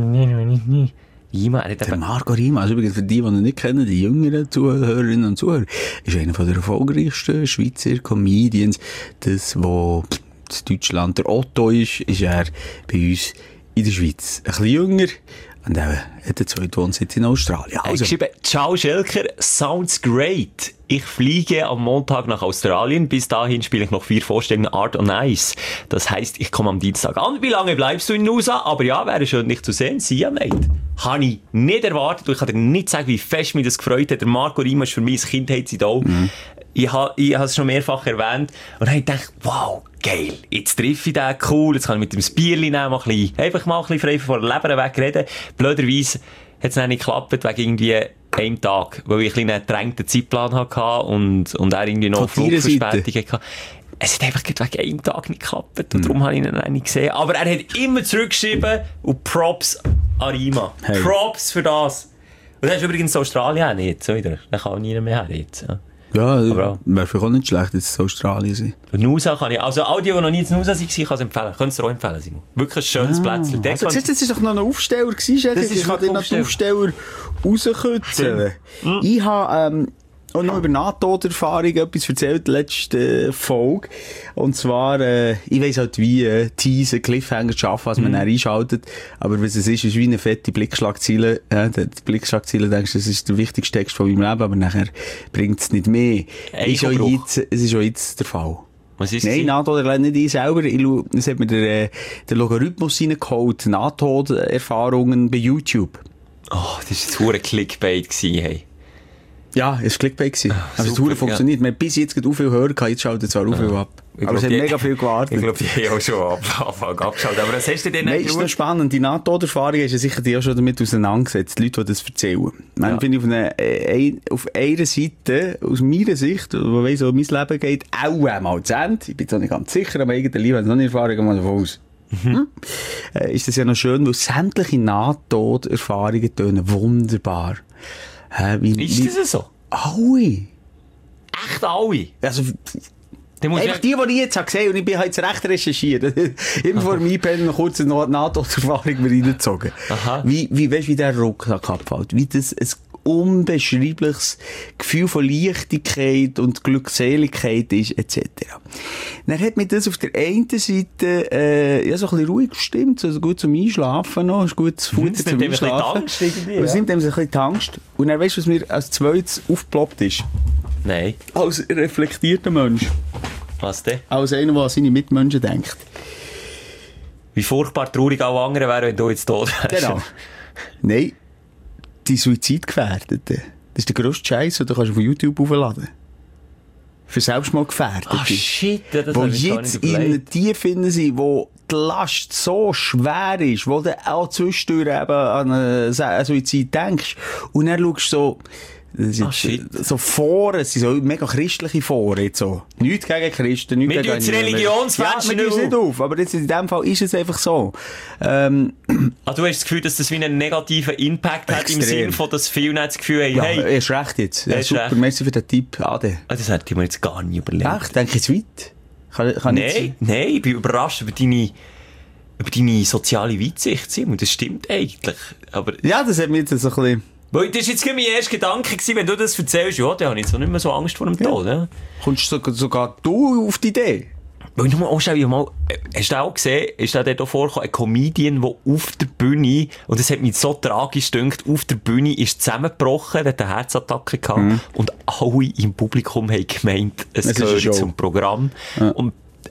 es? Rima, der Marco Rima, also übrigens für die ihn nicht kennen, die jüngeren Zuhörerinnen und Zuhörer, ist einer der erfolgreichsten Schweizer Comedians. Das, wo in Deutschland der Otto ist er bei uns in der Schweiz. Ein bisschen jünger. Und er hat den zweiten Wohnsitz in Australien. Also. Geschrieben, ciao Schelker, sounds great. Ich fliege am Montag nach Australien. Bis dahin spiele ich noch 4 Vorstellungen Art on Ice. Das heisst, ich komme am Dienstag an. Wie lange bleibst du in Nusa? Aber ja, wäre schön, dich zu sehen. See you, mate. Habe ich nicht erwartet. Und ich kann dir nicht sagen, wie fest mich das gefreut hat. Der Marco Rima ist für mich ein Kindheitsidol. Ich habe es schon mehrfach erwähnt. Und dann habe ich gedacht, wow, geil. Jetzt treffe ich den, cool. Jetzt kann ich mit dem Bierli nehmen, einfach mal ein bisschen frei von der Leber weg reden. Blöderweise hat es dann nicht geklappt, wegen irgendwie einem Tag, weil ich ein bisschen einen gedrängten Zeitplan hatte und er irgendwie noch Flugverspätungen hatte. Es hat einfach wegen einem Tag nicht geklappt und darum habe ich ihn dann nicht gesehen. Aber er hat immer zurückgeschrieben und Props an Rima. Hey. Props für das. Und das ist übrigens Australien auch nicht, so wieder. Da kann auch niemand mehr her jetzt. Ja, wäre vielleicht auch nicht schlecht, dass es Australien sein. Nusa kann ich, also all die noch nie in Nusa waren, kann es empfehlen. Könntest du auch empfehlen, Simon. Wirklich ein schönes Plätzchen. Also, das war doch noch ein Aufsteller gewesen, ich kann dir noch den Aufsteller rauskützen. Ich habe, auch noch über Nahtoderfahrung etwas erzählt, letzte Folge. Und zwar, ich weiss halt wie, Teaser, Cliffhanger zu schaffen, was man dann einschaltet. Aber was es ist wie eine fette Blickschlagziele. Die Blickschlagziele, denkst du, das ist der wichtigste Text von meinem Leben, aber nachher bringt es nicht mehr. Es ist auch jetzt der Fall. Was ist Nein, Nahtoderfahrung nicht ich selber. Es hat mir der Logarithmus reingeholt. Nahtoderfahrungen bei YouTube. Oh, das war jetzt ein Clickbait gewesen, hey. Ja, es war Clickbait gewesen. Also es hat funktioniert. Wir haben bis jetzt gerade viel Hörer gehabt, jetzt schaltet zwar viel ab. Aber es hat mega viel gewartet. Ich glaube, die haben auch schon abgeschaltet. Aber was hast du denn nicht? Nein, ist noch spannend. Die Nahtoderfahrung ist ja sicher die auch schon damit auseinandergesetzt. Die Leute, die das erzählen. Ja. Finde ich auf einer Seite, aus meiner Sicht, wo weiss, wie mein Leben geht, auch einmal zu Ende. Ich bin zwar nicht ganz sicher, aber irgendwie habe ich noch nicht Erfahrung, mal davon aus. Ist das ja noch schön, weil sämtliche Nahtoderfahrungen tönen wunderbar. Ist das so? Alle. Echt alle? Also, einfach die ich jetzt gesehen habe, und ich bin jetzt recht recherchiert. Immer vor dem Einpennen noch kurz eine Nahtoderfahrung mir reingezogen. Wie weißt du, wie der Rucksack abfällt? Wie das ein unbeschreibliches Gefühl von Leichtigkeit und Glückseligkeit ist, etc. Dann hat mich das auf der einen Seite ja, so ein bisschen ruhig gestimmt, also gut zum Einschlafen noch, ist gutes Futter zum Einschlafen. Es nimmt ihm so ein bisschen die Angst. Und dann weißt du, was mir als zweites aufgeploppt ist? Nein. Als reflektierter Mensch. Was denn? Als einer, der an seine Mitmenschen denkt. Wie furchtbar traurig alle anderen wären, wenn du jetzt tot wärst. Genau. Nein. Die Suizidgefährdeten. Das ist der grösste Scheiß, den du von YouTube aufladen kannst. Für Selbstmordgefährdete. Ah, shit, das wo jetzt in einer Tiefe sind, wo die Last so schwer ist, wo du auch zwischendurch eben an einen Suizid denkst. Und dann schaust du so, so Foren, es sind so mega christliche Foren, jetzt so. Nichts gegen Christen, nichts gegen... Mit Religionsfans nicht auf, aber jetzt in dem Fall ist es einfach so. Du hast das Gefühl, dass das wie einen negativen Impact hat, im Sinne von, dass viele nicht das Gefühl haben, hey... Ja, er ist recht jetzt. Ja, super, merci für den Tipp, Ade. Das hätte ich mir jetzt gar nicht überlegt. Echt? Denke ich jetzt weit? Nein, ich bin überrascht über deine soziale Weitsicht, Simon. Das stimmt eigentlich. Aber ja, das hat mir jetzt so ein bisschen... Weil das war jetzt mein erster Gedanke gewesen, wenn du das erzählst, ja, dann habe ich jetzt nicht mehr so Angst vor dem Tod. Ja. Kommst sogar du auf die Idee? Weil du mal, hast du auch gesehen, ist da dort vorgekommen, ein Comedian, der auf der Bühne, und das hat mich so tragisch gedacht, auf der Bühne ist zusammengebrochen, hat eine Herzattacke gehabt, und alle im Publikum haben gemeint, es gehört zum Programm. Ja. Und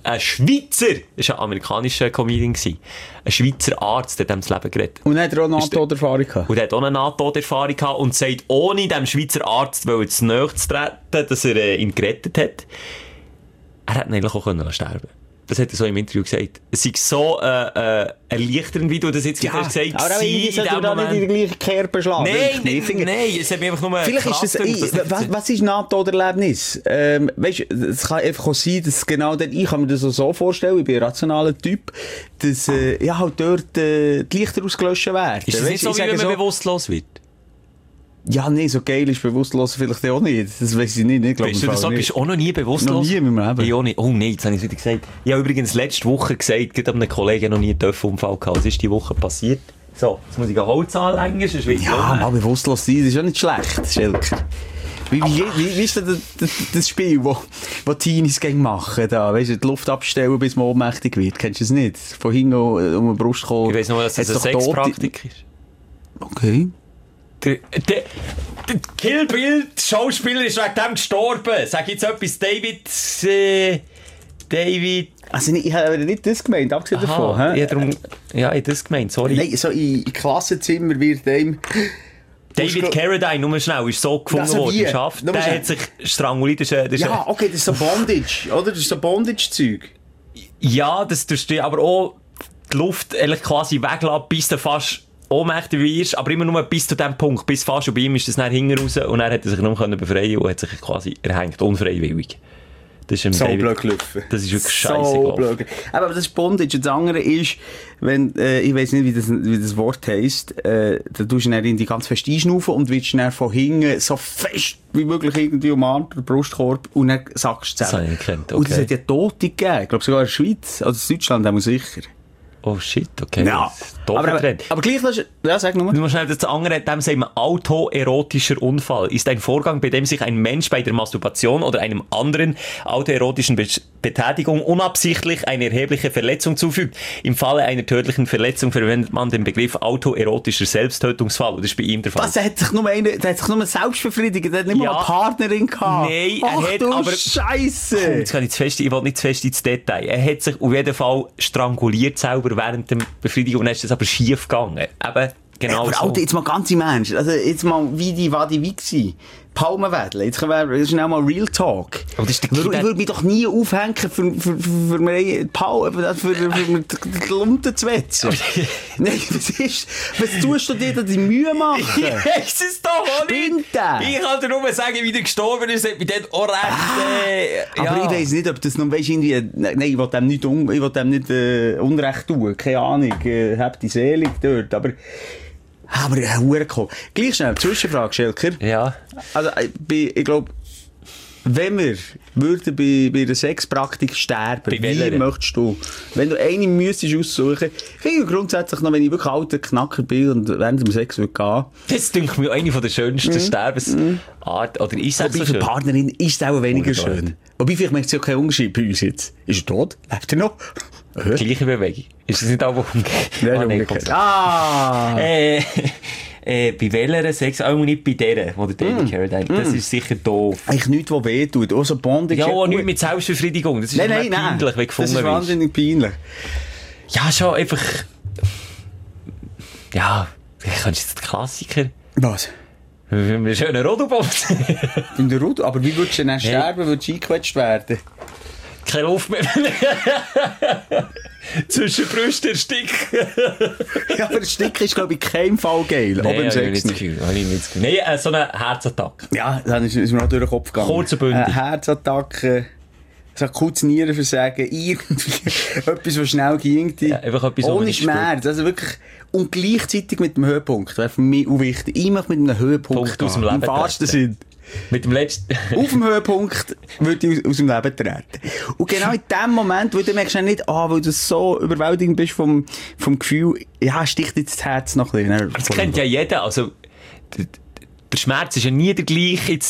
ein Schweizer, das war ein amerikanischer Comedian, ein Schweizer Arzt, der dem das Leben gerettet. Und hat er auch eine Nahtoderfahrung gehabt? Und er hat auch eine Nahtoderfahrung gehabt und sagt, ohne dem Schweizer Arzt zu nahe zu treten, dass er ihn gerettet hat, er hätte ihn eigentlich auch sterben können. Das hat er so im Interview gesagt. Es ist so erleichternd, wie du das jetzt wieder gesagt hast. Aber irgendwie sollte man da nicht in die gleiche Kerbe schlagen. Nein, es hat mir einfach nur vielleicht ist das, was ist Nahtoderlebnis? Weißt du, es kann einfach auch sein, dass genau dann, ich kann mir das so vorstellen, ich bin ein rationaler Typ, dass halt dort die Lichter ausgelöscht werden. Ist das nicht so, wie wenn man bewusstlos wird? Ja, nee, so geil ist bewusstlos vielleicht auch nicht. Das weiss ich nicht. Weißt du, das bist du auch noch nie bewusstlos? Noch nie in meinem Leben. Ich auch nicht. Oh nein, jetzt habe ich es wieder gesagt. Ich habe übrigens letzte Woche gesagt, gerade einem Kollegen noch nie einen Töpfunfall gehabt. Was ist die Woche passiert? So, jetzt muss ich ein Holz anlegen, sonst wird ja, mal bewusstlos sein, das ist ja nicht schlecht, Schelker. Wie ist denn das Spiel, wo Teenies machen? Da? Weißt du, die Luft abstellen, bis man ohnmächtig wird. Kennst du es nicht? Von hinten um die Brust kommen. Ich weiss nur, dass das eine Sexpraktik ist. Okay. Der Kill Bill, der Schauspieler, ist wegen dem gestorben. Sag jetzt etwas, David... Also ich habe nicht das gemeint, abgesehen davon. Ja, ich habe das gemeint, sorry. Nein, so im Klassenzimmer wird dem... David Carradine, nur schnell, ist so gefunden worden im Schaft. Der hat sich stranguliert. Ja, okay, das ist so Bondage, oder? Das ist so Bondage-Zeug. Ja, das tust du aber auch die Luft quasi weglassen, bis du fast ohnmächtig wirst, aber immer nur bis zu dem Punkt, bis fast, und bei ihm ist das dann hinten raus und er hat sich nur befreien und hat sich quasi erhängt, unfreiwillig. Das ist so blöd gelaufen. Das ist wirklich scheiße so blöd. Aber das ist Bondage. Das andere ist, wenn, ich weiss nicht, wie das Wort heisst, da tust du dann in die ganz fest einschnaufen und willst dann von hinten so fest wie möglich irgendwie umarmt, den Brustkorb, und dann sackst du zusammen. Das habe ich gekannt, okay. Und es hat ja Tote gegeben. Ich glaube sogar in der Schweiz, also in Deutschland haben wir sicher. Oh shit, okay. Ja. Aber gleich, ja, sag nur. Nur schnell, das andere, dem sagen wir autoerotischer Unfall. Ist ein Vorgang, bei dem sich ein Mensch bei der Masturbation oder einem anderen autoerotischen Betätigung unabsichtlich eine erhebliche Verletzung zufügt. Im Falle einer tödlichen Verletzung verwendet man den Begriff autoerotischer Selbsttötungsfall. Und das ist bei ihm der Fall. Der hat sich nur selbst befriedigt. Der hat nicht mal eine Partnerin gehabt. Nein, er hat aber... Scheisse! Jetzt kann ich will nicht zu fest ins Detail. Er hat sich auf jeden Fall stranguliert selber während der Befriedigung, und dann ist das aber schief gegangen. Eben, genau aber so. Alter, jetzt mal ganz im Ernst. Also, jetzt mal, wie gewesen. Palmenwedel. Jetzt können wir schnell mal Real Talk. Ich würde mich doch nie aufhängen, für mir die Lumpen zu wetzen. Nein, was tust du dir da die Mühe machen? Ich weiss es doch auch nicht. Der? Ich kann dir nur sagen, wie der gestorben ist, hat mich dort auch recht, aber ich weiss nicht, ob das noch, weisst, irgendwie, nein, ich will dem nicht, Unrecht tun. Keine Ahnung, hab die Seele dort, aber hure cool. Gleich schnell, Zwischenfrage, Schelker. Ja. Also, ich glaube, wenn wir würden bei einer Sexpraktik sterben, wie möchtest du? Wenn du eine müsstest aussuchen, finde ich grundsätzlich noch, wenn ich wirklich alter Knacker bin und während dem Sex würde gehen. Das denke mir eine der schönsten Sterbensarten. Oder ist das so schön? Bei der Partnerin ist es auch weniger schön. Wobei, vielleicht merkt es ja keinen Unterschied bei uns jetzt. Ist er tot? Lebt er noch? Gleiche Bewegung. Ist das nicht auch umgekehrt? Bei welcher Sex? Auch nicht bei der, wo der David Carradine. Das ist sicher doof. Eigentlich nichts, was weh tut. Auch so Bondage. Ja, auch nichts mit Selbstbefriedigung. Das ist peinlich, wenn du gefunden das ist wahnsinnig peinlich. Ja, schon einfach... Ja, kannst du jetzt den Klassiker... Was? Mit einem schönen Rodelbomb. In der Rudel? Aber wie würdest du denn sterben? Würdest du eingequetscht werden? Keine Luft mehr. Zwischen Brüsten ersticken. Ja, aber Ersticken ist, glaube ich, in keinem Fall geil. Nein, habe ich nicht das Gefühl. Nein, so einen Herzattack. Ja, dann ist mir auch durch den Kopf gegangen. Kurzer Bündig. Herzattack, so kurz Nierenversagen, irgendwie etwas, was schnell ging. Ja, einfach etwas, ohne Schmerz. Also wirklich, und gleichzeitig mit dem Höhepunkt. Wäre für mich auch wichtig. Ich möchte mit einem Höhepunkt aus dem Leben im wahrsten Sinn. Mit dem letzten... Auf dem Höhepunkt würde ich aus dem Leben treten. Und genau in dem Moment, wo du merkst ja nicht, weil du so überwältigend bist vom Gefühl, ja, sticht jetzt das Herz noch ein bisschen. Das kennt ja jeder. Also, der Schmerz ist ja nie der gleiche jetzt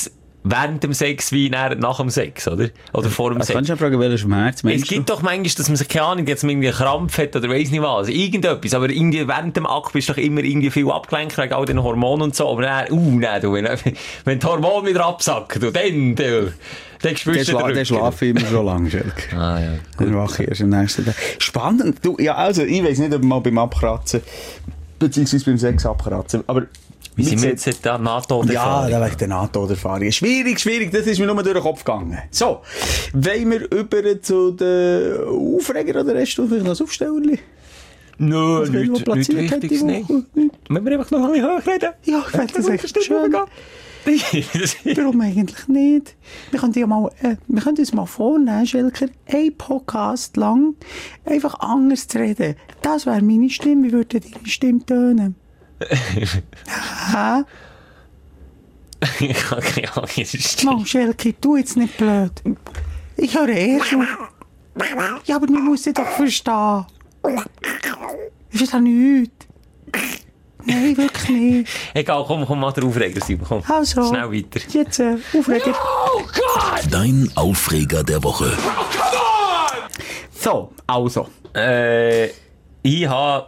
während dem Sex wie nach dem Sex, oder? Oder vor dem Sex. Kannst du ja fragen, welcher Schmerz meinst Es gibt doch manchmal, dass man sich, keine Ahnung, jetzt irgendwie einen Krampf hat oder weiss nicht was, irgendetwas, aber irgendwie während dem Akt bist du doch immer irgendwie viel abgelenkt wegen all den Hormonen und so, aber dann, wenn die Hormone wieder absacken, dann spürst du den schlafe ich immer so lange, Schelke. Ah, ja. Dann wache ich erst am nächsten Tag. Spannend. Du, ja, also, ich weiss nicht, ob mal beim Abkratzen, beziehungsweise beim Sex abkratzen, aber... Wie sind wir jetzt da? NATO-Erfahrung? Ja, da wegen der NATO-Erfahrung. Schwierig, das ist mir nur durch den Kopf gegangen. So, wollen wir über zu den Aufreger oder hast du vielleicht noch ein Aufstellerli? Nö, nicht Wichtiges, nicht. Müssen wir einfach noch ein bisschen hochreden? Ja, ich fände das echt schön. Warum eigentlich nicht? Wir können uns mal vornehmen, Schelker, einen Podcast lang einfach anders zu reden. Das wäre meine Stimme. Wie würde deine Stimme tönen? Hä? Ich habe keine Ahnung, es ist... Mann, Schelke, tu jetzt nicht blöd. Ich höre erst auf. Ja, aber man muss sie doch verstehen. Ich verstehe nichts. Nein, wirklich nicht. Egal, komm mal der Aufreger, Simon, komm. Also, schnell weiter. Jetzt, Aufreger. Oh Gott! Dein Aufreger der Woche. Oh, come on! So, also. Ich habe...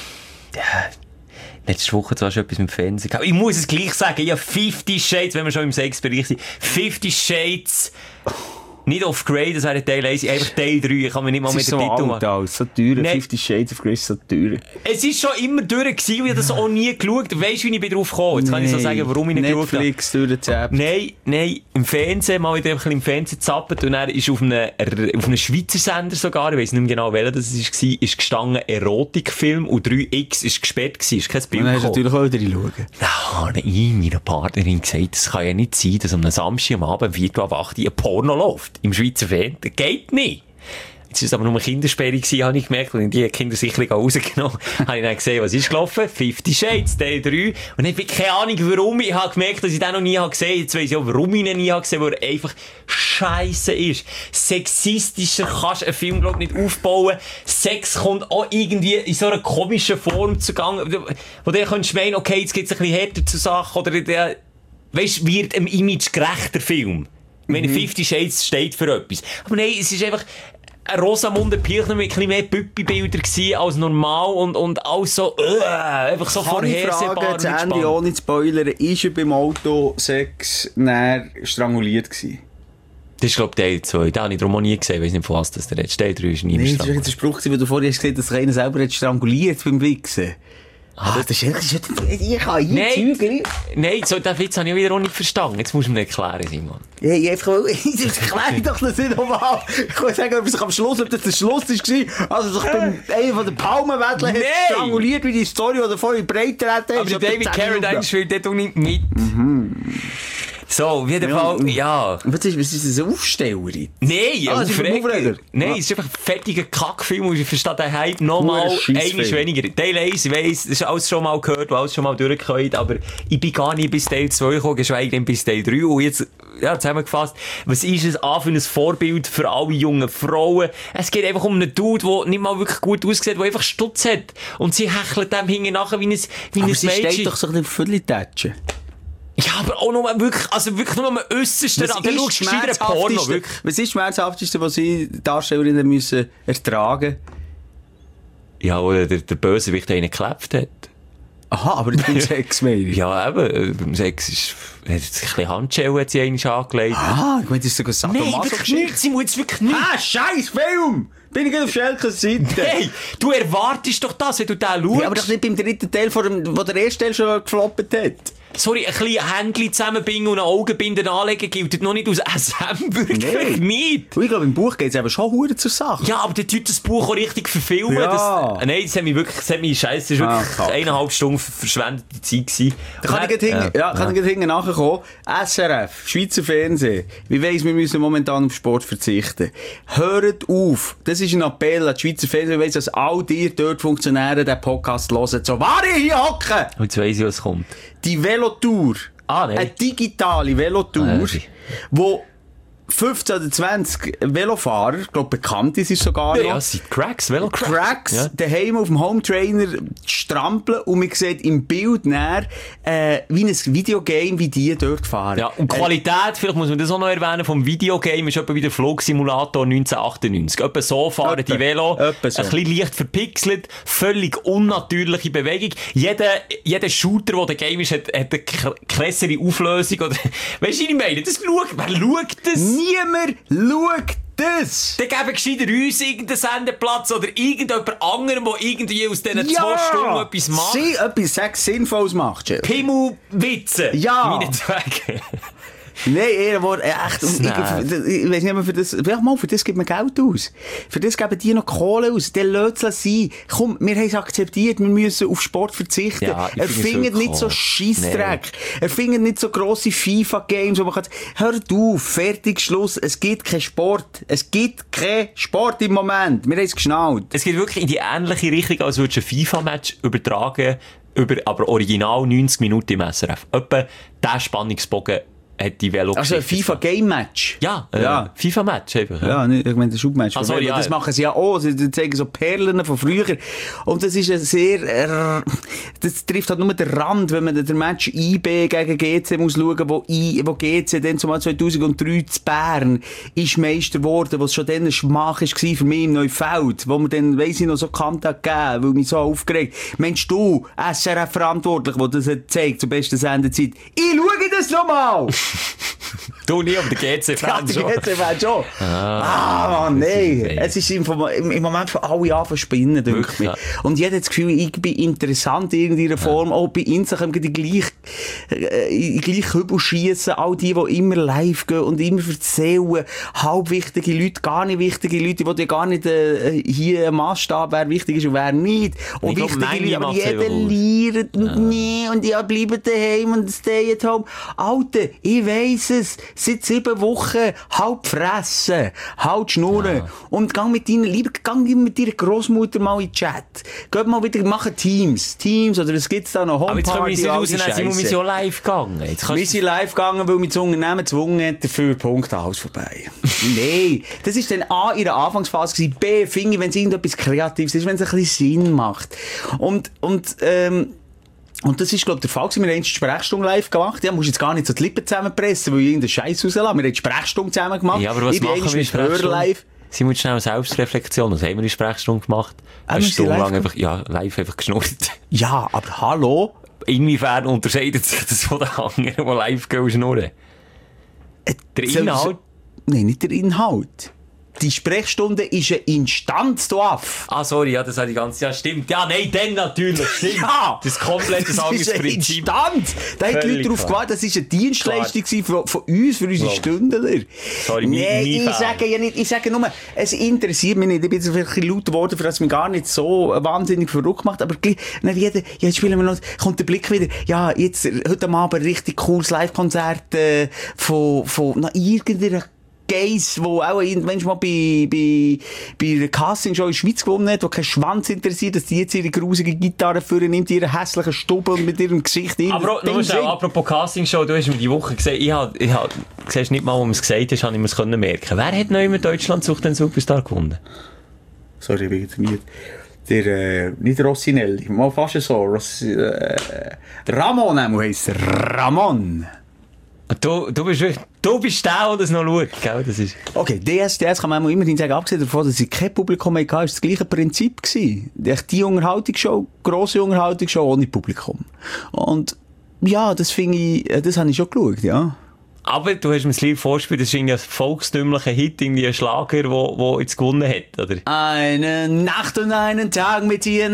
Letzte Woche zwar schon etwas im Fernsehen gehabt. Ich muss es gleich sagen, ich habe 50 Shades, wenn wir schon im Sexbereich sind, 50 Shades... Nicht auf Grey, das wäre Teil 1, einfach Teil 3. Ich kann mir nicht mal mit dem Titel machen. So teuer, 50 Shades of Grey ist so teuer. Es ist schon immer durch gewesen, und ich habe das auch nie geschaut. Weißt du, wie ich drauf gekommen? Jetzt kann ich so sagen, warum ich nicht geschaut habe. Netflix durchgezappt. Nein, im Fernsehen, mal wieder ein bisschen im Fernsehen gezappt, und er ist auf einem Schweizer Sender sogar, ich weiss nicht mehr genau welcher das war, ist gestanden Erotikfilm, und 3X ist gesperrt gewesen, ist kein Bild gekommen. Dann hast du natürlich auch wieder schauen. Da habe ich meiner Partnerin gesagt, das kann ja nicht sein, dass am Samstag am Abend Viertel ab 8 Uhr ein Porno läuft. Im Schweizer Fernsehen. Das geht nicht. Jetzt war es aber nur eine Kindersperre gewesen, habe ich gemerkt. Und die Kinder sicherlich rausgenommen. Habe ich dann gesehen, was ist gelaufen? 50 Shades, Teil 3. Und ich habe keine Ahnung, warum. Ich habe gemerkt, dass ich den noch nie gesehen habe. Jetzt weiss ich auch, warum ich ihn nie gesehen habe, weil er einfach scheisse ist. Sexistischer kannst du einen Film, glaub ich, nicht aufbauen. Sex kommt auch irgendwie in so einer komischen Form zugange, wo du könntest meinen, okay, jetzt geht es ein bisschen härter zur Sache, oder der, weisst, wird einem Image gerechter Film. Ich meine, 50 Shades steht für etwas. Aber nein, es ist einfach ein Rosamunde Pilcher mit ein bisschen mehr Püppi-Bilder gewesen als normal, und alles so, einfach so vorhersehbar. Zu Ende, ohne zu spoilern, ist er beim Autosex stranguliert gewesen? Das ist, glaube ich, Teil 2. Den habe ich darum auch nie gesehen. Ich weiss nicht, von was das der redest. Teil 3 ist nie mehr. Das war jetzt ein Spruch, den du vorher hast gesehen, dass sich einer selber hat stranguliert beim Wichsen. Aber das ist ich kann Zügel. Nein, so den Witz habe ich wieder auch nicht verstanden. Jetzt musst du mir nicht erklären, Simon. Ja, ich erkläre doch das nicht nochmal. Ich kann sagen, ob es am Schluss, ob das der Schluss war. Also sich beim einen von den Palmenweddeln hat stranguliert, wie die Story, die vorhin breiter hat. Aber David Carradine spielt dort auch nicht mit. So, auf jeden Fall, ja. Was ist das, eine Aufstellerin? Nein, Aufreger. Nein, es ist einfach ein fertiger Kackfilm, und ich verstehe den Hype nochmal einmal weniger. Teil 1, ich weiss, das ist alles schon mal gehört, alles schon mal durchgehört, aber ich bin gar nicht bis Teil 2 gekommen, geschweige denn bis Teil 3. Und jetzt, ja, zusammengefasst, was ist es für ein Vorbild für alle jungen Frauen? Es geht einfach um einen Dude, der nicht mal wirklich gut aussieht, der einfach Stutz hat. Und sie hechelt dem hinten nachher wie ein Mädchen. Aber sie steht doch so ein bisschen Viertel-Tätschen. Ja, aber auch nur wirklich nur am äussersten Rand. Dann schaust du gescheiter Porno, wirklich. Was ist das Schmerzhafteste, was sie Darstellerinnen müssen ertragen? Ja, oder der Bösewicht einen geklebt hat. Aha, aber das beim Sex mehr. Ja, eben. Beim Sex ist, ein bisschen Handschellen hat sie eigentlich angelegt. Ah, ich meine, das ist sogar Sadomaso. Nein, wirklich nicht. Sie muss jetzt wirklich nicht. Ah, scheiß Film! Bin ich auf Schelkes Seite. Hey, du erwartest doch das, wenn du den schaust. Ja, aber doch nicht beim dritten Teil, wo der erste Teil schon gefloppt hat. Sorry, ein bisschen Händchen zusammenbinden und eine Augenbinde anlegen gilt noch nicht aus SM, wirklich nicht. Ich glaube, im Buch geht es eben schon verdammt zur Sache. Ja, aber der tut das Buch auch richtig verfilmen. Ja. Nein, das hat mich scheiße. Das war wirklich 1,5 Stunden verschwendete Zeit gewesen. Da kann ich hinten nachkommen. SRF, Schweizer Fernsehen. Wie weiss, wir müssen momentan auf Sport verzichten. Hört auf. Das ist ein Appell an die Schweizer Fernsehen. Ich weiss, dass all die dort Funktionäre den Podcast hören. So, war ich hier hocken? Und jetzt weiss ich, was kommt. Die Velotour. Nein. Eine digitale Velotour, wo 15 oder 20 Velofahrer, ich glaube, bekannt ist es sogar noch. Ja, es sind Cracks, Velocracks. Cracks, daheim auf dem Hometrainer strampeln und man sieht im Bild näher, wie ein Videogame, wie die dort fahren. Ja, und Qualität, vielleicht muss man das auch noch erwähnen, vom Videogame ist etwa wie der Flugsimulator 1998. Etwa so fahren die Velo, so. ein bisschen leicht verpixelt, völlig unnatürliche Bewegung. Jeder Shooter, der der Game ist, hat eine krassere Auflösung. Oder, weißt du, was ich meine? Wer schaut das? Niemand schaut das! Dann geben gescheiter uns irgendeinen Sendeplatz oder irgendjemand anderem, der irgendwie aus diesen 2 Stunden etwas macht. Sie etwas Sinnvolles macht, Chef. Pimmelwitze. Ja. Meinetwegen. Nein, echt. Und ich weiss nicht mehr, für das gibt man Geld aus. Für das geben die noch Kohle aus. Dann lässt es sein. Komm, wir haben es akzeptiert, wir müssen auf Sport verzichten. Ja, findet nicht so Scheissdreck. Nee. Findet nicht so grosse FIFA-Games, wo man kann, hör auf, fertig, Schluss. Es gibt keinen Sport. Es gibt keinen Sport im Moment. Wir haben es geschnallt. Es geht wirklich in die ähnliche Richtung, als würdest du ein FIFA-Match übertragen, aber original 90 Minuten im SRF. Etwa der Spannungsbogen hat die Velo also ein FIFA-Game-Match? Ja, FIFA-Match einfach. Ja, nicht, ich meine, ein Schubmatch. Also, ja, das machen sie ja auch. Sie zeigen so Perlen von früher. Und das ist ein sehr, das trifft halt nur den Rand, wenn man den Match IB gegen GC muss schauen, wo GC dann zumal 2003 zu Bern ist Meister geworden, was schon dann ein Schmach war für mich im Neufeld, wo man dann, weiss ich noch, so Kante hat gegeben, weil mich so aufgeregt. Meinst du, SRF-verantwortlich, der das zeigt, zur besten Sendezeit, ich schaue das nochmal! Du nicht, aber der GC-Fan schon. Ja, der GC-Fan schon. Mann, nein. Es ist im Moment für alle an verspinnen, denke ich. Ja. Und jeder hat das Gefühl, ich bin interessant in irgendeiner Form. Auch bei Instagram die gleich Kübel schiessen. All die immer live gehen und immer erzählen. Halbwichtige Leute, gar nicht wichtige Leute, die gar nicht hier ein Maßstab, wer wichtig ist und wer nicht. Und wichtige Leute, aber jeder liert und ja, bleiben daheim und stay at home. Alter, ich weiss es. Seit 7 Wochen halb fressen, halb schnurren. Ja. Und gang mit deiner Grossmutter mal in den Chat. Geht mal wieder, machen Teams, oder es gibt da noch Homeparty. Aber jetzt können wir nicht raus, wir sind so live gegangen. Wir sind live gegangen, weil wir das Unternehmen gezwungen hat, dafür Punkt, alles vorbei. Nein, das ist dann A, in der Anfangsphase gewesen, B, finde ich, wenn es irgendetwas Kreatives ist, wenn es ein bisschen Sinn macht. Und das ist, glaube ich, der Fall gewesen. Wir haben die Sprechstunde live gemacht. Ja, musst jetzt gar nicht so die Lippen zusammenpressen, weil ich irgendeinen Scheiß rauslasse. Wir haben die Sprechstunde zusammen gemacht. Ja, aber was machen wir mit Sprechstunde? Sie muss schnell eine Selbstreflexion. Was haben wir in Sprechstunde gemacht? Eine Stunde lang einfach, live einfach geschnurrt. Ja, aber hallo? Inwiefern unterscheidet sich das von den anderen, die live gehen und schnurren? Der Inhalt? Nein, nicht der Inhalt. Die Sprechstunde ist eine Instanz, du Aff. Ah, sorry, ja, das habe ich ganz, ja, stimmt. Ja, nein, dann natürlich, stimmt. Ja! Das ist komplett ein anderes Prinzip. Instanz! Da haben die Leute darauf gewartet, das war eine Dienstleistung von uns, für unsere Stündler. Sorry, ich sage nur, es interessiert mich nicht. Ich bin jetzt vielleicht ein bisschen laut geworden, für das mich gar nicht so wahnsinnig verrückt macht, aber jetzt spielen wir noch, kommt der Blick wieder, ja, jetzt, heute Abend ein richtig cooles Live-Konzert, von irgendeiner Geis, wo auch irgendwann mal bei der Castingshow in der Schweiz gewonnen hat, wo kein Schwanz interessiert, dass die jetzt ihre grusige Gitarre führen, nimmt ihre hässlichen Stubbe und mit ihrem Gesicht aber apropos Castingshow, du hast mir die Woche gesehen, ich hab siehst nicht mal, wo man es gesagt hast, habe ich mir es merken. Wer hat neu mit Deutschland sucht den Superstar gewonnen? Sorry, ich bin der, nicht Rossinelli, mal fast so, Ramon heisst er, Ramon. Du bist der das noch schaut, gell? Das ist... Okay, DSDS kann man immerhin sagen, abgesehen davon, dass sie kein Publikum hatten, war das gleiche Prinzip gewesen. Die Unterhaltungsshow, grosse Unterhaltungsshow ohne Publikum. Und ja, das habe ich schon geschaut, ja. Aber du hast mir das Lied vorgespielt, das ist irgendwie ein volkstümlicher Hit, irgendwie ein Schlager, der jetzt gewonnen hat, oder? Eine Nacht und einen Tag mit dir,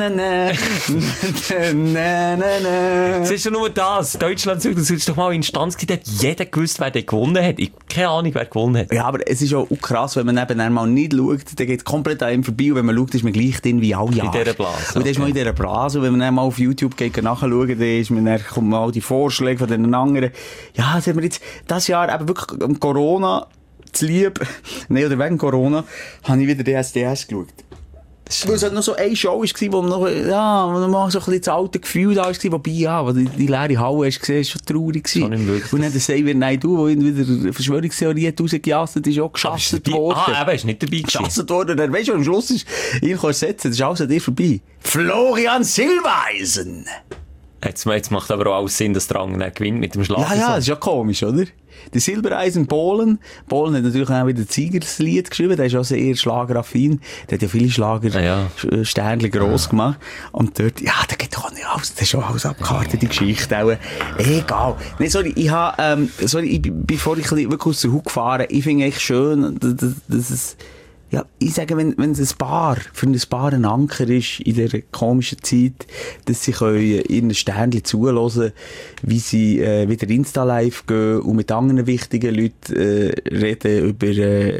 Es ist schon nur das. Deutschland sucht, das ist doch mal eine Instanz gegeben, hat jeder gewusst, wer gewonnen hat. Ich habe keine Ahnung, wer gewonnen hat. Ja, aber es ist auch krass, wenn man eben mal nicht schaut, dann geht es komplett an ihm vorbei, und wenn man schaut, ist man gleich drin wie alle Jahre. In dieser Blase. Und dann ist man in dieser Blase, und wenn man dann mal auf YouTube geht, nachschauen, dann kommen mal die Vorschläge von den anderen. Ja, das haben wir jetzt, das Jahr eben wirklich um Corona zu lieb, nein, oder wegen Corona, habe ich wieder DSDS geschaut. Weil es halt noch so eine Show war, wo noch, wo noch so ein bisschen das alte Gefühl da war, wobei, wo die leere Halle hast gesehen, ist schon traurig gewesen. Und dann der Xavier Naidoo, wo wieder Verschwörungstheorie rausgejasset ist, auch geschasset worden. Er ist nicht dabei geschasset worden. Und dann weisst du, am Schluss ist, ihn ersetzen, das ist alles an dir vorbei. Florian Silbereisen! Jetzt macht aber auch alles Sinn, dass der Rang gewinnt mit dem Schlag. Ja, das ist ja komisch, oder? Der Silbereisen Bohlen. Bohlen hat natürlich auch wieder Zigerslied geschrieben. Der ist auch sehr schlageraffin. Der hat ja viele Schlager Sternchen gross gemacht. Und dort, da geht doch nicht alles. Das ist schon alles abgekartet, die Geschichte auch. Egal. Nee, sorry, bevor ich wirklich aus der Haut gefahren, ich finde echt schön, dass es, ja, ich sage, wenn es für ein Paar ein Anker ist in dieser komischen Zeit, dass sie ihren Sternchen zuhören, wie sie wieder Insta-Live gehen und mit anderen wichtigen Leuten reden über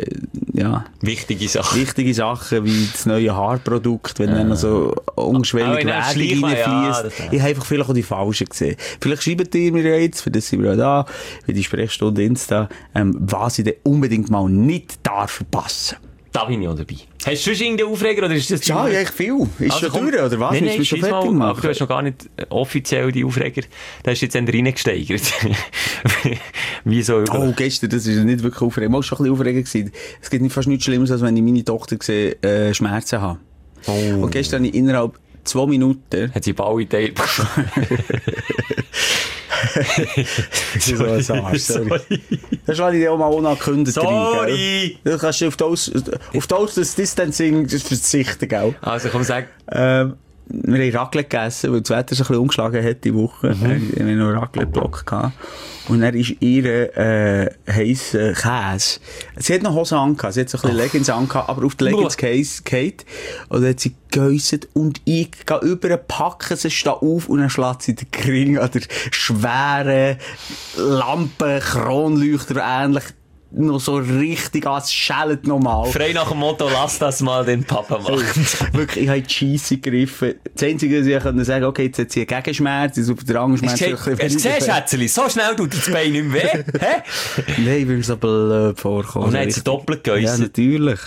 wichtige Sachen wie das neue Haarprodukt, wenn dann noch so ungeschwellige Werbung reinfliesst. Ich habe einfach vielleicht auch die Falschen gesehen. Vielleicht schreibt ihr mir jetzt, für das sind wir auch da, für die Sprechstunde Insta, was ich dann unbedingt mal nicht verpassen darf. Da bin ich auch dabei. Hast du schon irgendeinen Aufreger, oder ist das... Ja, echt viel. Ist schon durch, oder was? Nein, willst du schon fertig machen? Aber du hast noch gar nicht offiziell die Aufreger. Da hast du jetzt reingesteigert. Wie so über... Oh, gestern, das ist nicht wirklich aufregend. Mal schon ein bisschen aufregend gewesen. Es gibt fast nichts Schlimmes, als wenn ich meine Tochter sehe, Schmerzen habe. Oh. Und gestern habe ich innerhalb 2 Minuten... Hat sie Ball in die Das ist so ein Arsch, sorry. Das lasse ich dir auch mal unangekündigt rein, gell? Du kannst auf das Distancing verzichten, gell? Also komm, sag. Wir haben Raclette gegessen, weil das Wetter sich ein bisschen umgeschlagen hat die Woche. Wir haben noch einen Raclette-Block gehabt. Und dann ist ihr heisser Käse. Sie hat noch Hosen angehabt, sie hat so ein bisschen Leggings angehabt, aber auf die Leggings geht. Und dann hat sie gegessen und ich gehe über, packe sie, stehe auf und dann schlägt sie den Kring an der schweren Lampe, Kronleuchter ähnlich noch so richtig als schellet nochmal. Frei nach dem Motto, lass das mal den Papa machen. Wirklich, ich habe die Scheisse gegriffen. Das Einzige, was ich sagen konnte, okay, jetzt hat sie einen Gegenschmerz, jetzt auf der Angenschmerz. Hast du gesehen, Schätzeli? So schnell tut das Bein nicht mehr weh. Nein, weil mir so blöd vorkommt. Und dann hat sie doppelt gegessen. Ja, natürlich.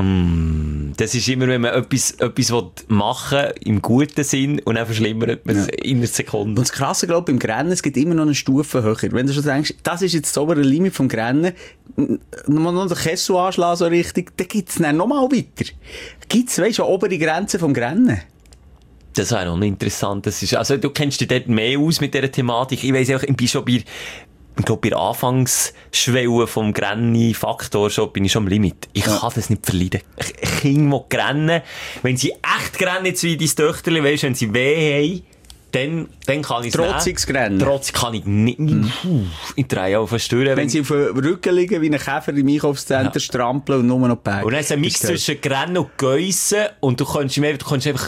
Das ist immer, wenn man etwas machen will, im guten Sinn, und dann verschlimmert man es in einer Sekunde. Und das Krasse, glaube ich, beim Grennen, es gibt immer noch eine Stufe höher. Wenn du schon denkst, das ist jetzt das obere Limit vom Grennen, noch den Kessel anschlagen so richtig, dann gibt es dann nochmal weiter. Gibt es, weißt du, eine obere Grenze vom Grennen? Das wäre noch interessant. Also, du kennst dich dort mehr aus mit dieser Thematik. Ich weiss auch, ich bin schon ich glaube, bei der Anfangsschwelle vom Grenni-Faktor bin ich schon am Limit. Ich kann das nicht verleiden. Kinder, die rennen, wenn sie echt rennen, jetzt wie dein Töchterchen, weisst, wenn sie weh haben, dann kann ich es nicht. Trotziges Rennen. Trotzig kann ich nicht. Ich drehe auch fast durch. Wenn sie auf dem Rücken liegen, wie ein Käfer im Einkaufszentrum strampeln und nur noch Berg. Und dann ist ein Mix zwischen Rennen und Geissen, und du kannst einfach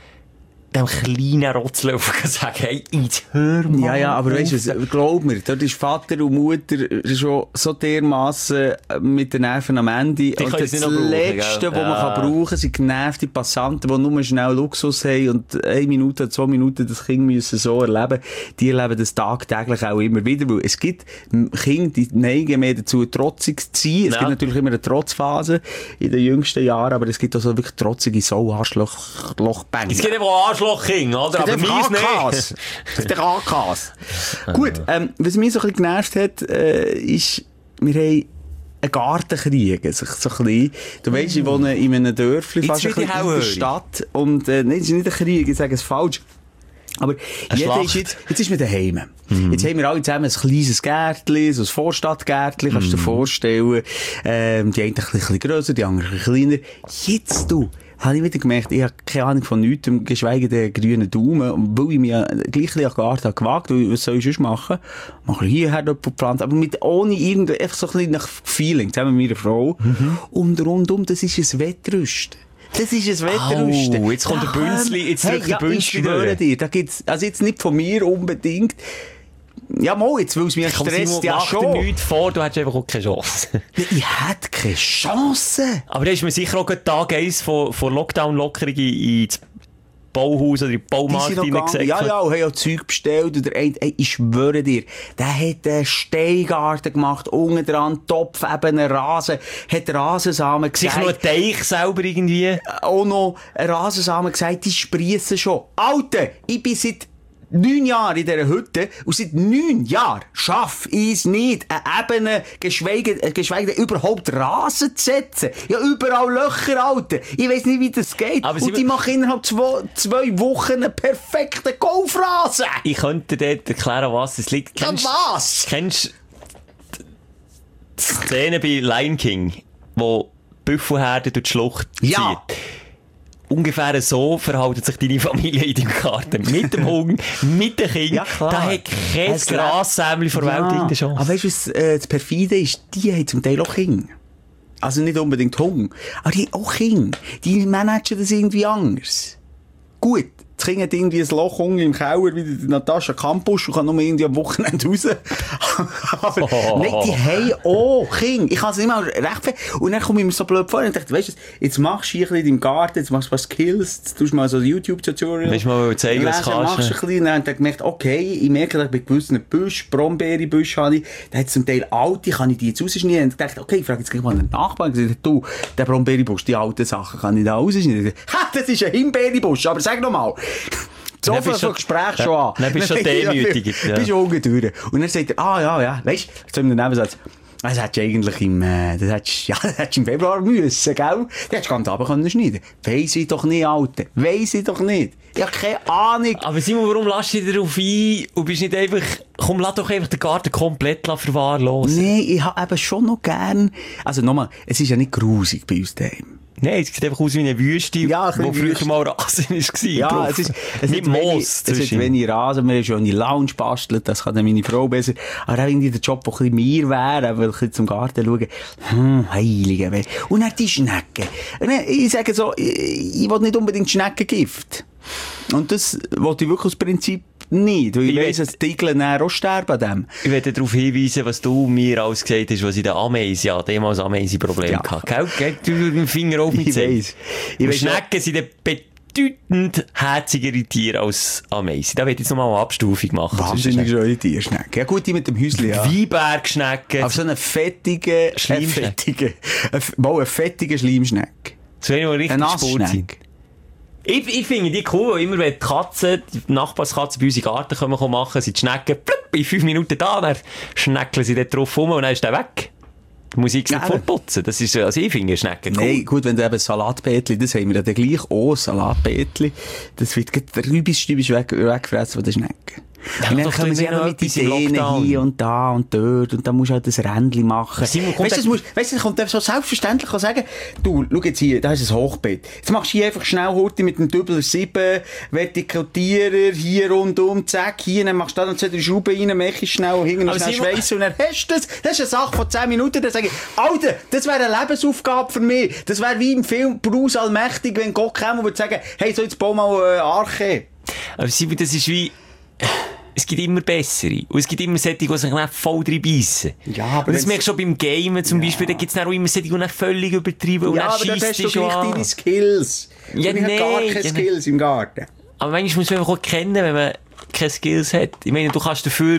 dem kleinen Rotzlöffel sagen, hey, jetzt hör mal. Ja, aber weißt du, glaub mir, dort ist Vater und Mutter schon so dermassen mit den Nerven am Ende. Und das Letzte, was man brauchen kann, sind genervte Passanten, die nur schnell Luxus haben und 1 Minute, 2 Minuten das Kind müssen so erleben. Die erleben das tagtäglich auch immer wieder, weil es gibt Kinder, die neigen mehr dazu, trotzig zu sein. Es gibt natürlich immer eine Trotzphase in den jüngsten Jahren, aber es gibt auch so wirklich trotzige Sau-Arschloch-Bänge. Es gibt eben auch Arschloch-King, oder? Aber mies nicht. Das ist der AKs. Gut, was mich so ein bisschen genervt hat, ist, wir haben einen Gartenkrieg, so ein bisschen. Du weisst, ich wohne in einem Dörfli, fast ein bisschen in der Stadt. Und, nein, es ist nicht ein Krieg, ich sage es falsch. Aber jeder ist jetzt ist man daheim. Jetzt haben wir alle zusammen ein kleines Gärtchen, so ein Vorstadtgärtchen, kannst du dir vorstellen. Die einen ein bisschen grösser, die anderen ein bisschen kleiner. Jetzt habe ich wieder gemerkt, ich habe keine Ahnung von nichts, geschweige den grünen Daumen. Und weil ich mich gleich an den Garten gewagt habe, was soll ich sonst machen? Mache ich hierher gepflanzt, aber ohne irgendwie, einfach so ein bisschen nach Feeling, zusammen mit meiner Frau. Und rundum, das ist ein Wettrüsten. Das ist ein Wettrüsten. Oh, jetzt kommt der Bünzli, jetzt drückt der Bünzli ich schwöre dir, da gibt's, also jetzt nicht von mir unbedingt. Ja, mal, jetzt, weil es mich stresst, ja schon. Mach dir nichts vor, du hättest einfach auch keine Chance. Ich hätte keine Chance. Aber da ist mir sicher auch Tag 1 von Lockdown-Lockerung Bauhaus oder in den Baumarkt reingesäckelt. Ja, und haben auch Zeug bestellt. Oder ich schwöre dir, der hat einen Steingarten gemacht, unten dran, Topf, eben einen Rasen, hat Rasensamen gesagt. Sicher noch einen Teich selber irgendwie. Auch noch einen Rasensamen gesagt, die sprießen schon. Alter, ich bin seit 9 Jahre in dieser Hütte und seit 9 Jahren schaffe ich es nicht, eine Ebene, geschweige denn überhaupt Rasen zu setzen. Ja, überall Löcher, Alter. Ich weiss nicht, wie das geht. Aber und die machen innerhalb 2 Wochen einen perfekten Golfrasen. Ich könnte dir dort erklären, was es liegt. Was? Kennst du die Szene bei Lion King, wo Büffelherde durch die Schlucht zieht? Ja. Ungefähr so verhält sich deine Familie in deinem Garten. Mit dem Hund, mit den Kindern. Ja, klar. Da hat kein Grassämli vor der Welt irgendeine Chance. Aber weißt du, was das Perfide ist? Die haben zum Teil auch Kinder. Also nicht unbedingt Hunger. Aber die haben auch Kinder. Die managen das irgendwie anders. Gut. Das Kind hat irgendwie ein Loch unten im Keller, wie die Natascha Campus, und kann nur irgendwie am Wochenende raus. Aber, nein, die haben auch Kinder. Ich kann es nicht mal recht. Und dann komme ich mir so blöd vor und dachte, weißt du, jetzt machst du hier ein bisschen in deinem Garten, jetzt machst du ein paar Skills, jetzt tust du mal so ein YouTube-Tutorial. Willst du mal zeigen, was du kannst? Machst du ein bisschen, und dann habe ich gemerkt, okay, ich merke, dass ich bei gewissen Büschen, Brombeerenbüschen habe ich, da hat zum Teil alte, kann ich die jetzt rausschneiden? Und ich dachte, okay, ich frage jetzt gleich mal einen Nachbarn, und gesagt, du, der Brombeerenbusch, die alten Sachen, kann ich da rausschneiden? Ha, das ist ein Himbeerenbusch, aber sag noch mal. So viel so Gespräch schon an. Dann bist du schon demütig. Ja. Bist du ungeduldig. Und dann sagt er, ja, weißt du, so im Nebensatz, das hättest du eigentlich im Februar müssen, gell? Das hättest du ganz runter können schneiden. Weiss ich doch nicht, Alter. Weiss ich doch nicht. Ich habe keine Ahnung. Aber Simon, warum lässt du dich darauf ein und bist nicht einfach, komm, lass doch einfach den Garten komplett verwahrlosen? Nein, ich habe eben schon noch gern, also nochmal, es ist ja nicht grusig bei uns daheim. Nein, es sieht einfach aus wie eine Wüste, ja, wo früher mal Rasen war. Ja, es ist mit Moos. Es ist wenig Rasen, wir haben schon eine Lounge bastelt, das kann dann meine Frau besser. Aber auch irgendwie der Job, der ein bisschen mir wäre, weil ich zum Garten schaue, heilige Welt. Und dann die Schnecken. Ich sage so, ich will nicht unbedingt Schneckengift. Und das wollte ich wirklich aus Prinzip nicht, weil ich weiss, dass die Igel dann auch sterben an dem. Ich werde darauf hinweisen, was du mir alles gesagt hast, was in der Ameise, ja, damals Ameise-Problem hatte. Gell? Du mit dem Finger auf mich weiss. Schnecken sind bedeutend herzigere Tiere als Ameise. Da will ich jetzt nochmal eine Abstufung machen. Wahnsinnig schöne Tierschnecken. Ja gut, die mit dem Häuschen, ja. Weinbergschnecken. Aber so eine fettige Schleimschnecke. Eine fettige Schleimschnecke. So eine, die richtig Sport sind. Ich finde die cool, immer wenn die Nachbarskatze bei uns in den Garten kommen machen, sind die Schnecken in 5 Minuten da, dann schneckeln sie dort drauf rum und dann ist der weg. Die Musik nicht fortputzen. Das ist, also ich finde Schnecken cool. Nein, gut, wenn du eben Salatbätli, das haben wir ja dann gleich auch, Salatbätli, das wird der Rübis weggefressen von den Schnecken. Ja, und dann kommen sie noch mit Ideen hier und da und dort und dann musst du halt das Rändchen machen. Weißt du, das kommt so selbstverständlich sagen, du, schau jetzt hier, da ist ein Hochbett. Jetzt machst du hier einfach schnell Horti mit dem Doppler 7, Vertikutierer, hier rundum, zack, hier, dann machst du da noch 2 Schrauben rein, machst schnell, hinten noch schnell schweissen und dann hast du das. Das ist eine Sache von 10 Minuten, dann sage ich, Alter, das wäre eine Lebensaufgabe für mich. Das wäre wie im Film Bruce Allmächtig, wenn Gott käme und würde sagen, hey, so jetzt bau mal eine Arche. Aber Simon, das ist wie... Es gibt immer bessere. Und es gibt immer solche, die sich voll drin beissen. Ja, aber und das merkst du schon beim Gamen zum Beispiel, da gibt es auch immer solche, die völlig übertrieben und ja, aber dann hast du gleich deine Skills. Ja, und ich habe gar keine Skills im Garten. Aber manchmal muss man einfach auch kennen, wenn man keine Skills hat. Ich meine, du kannst dafür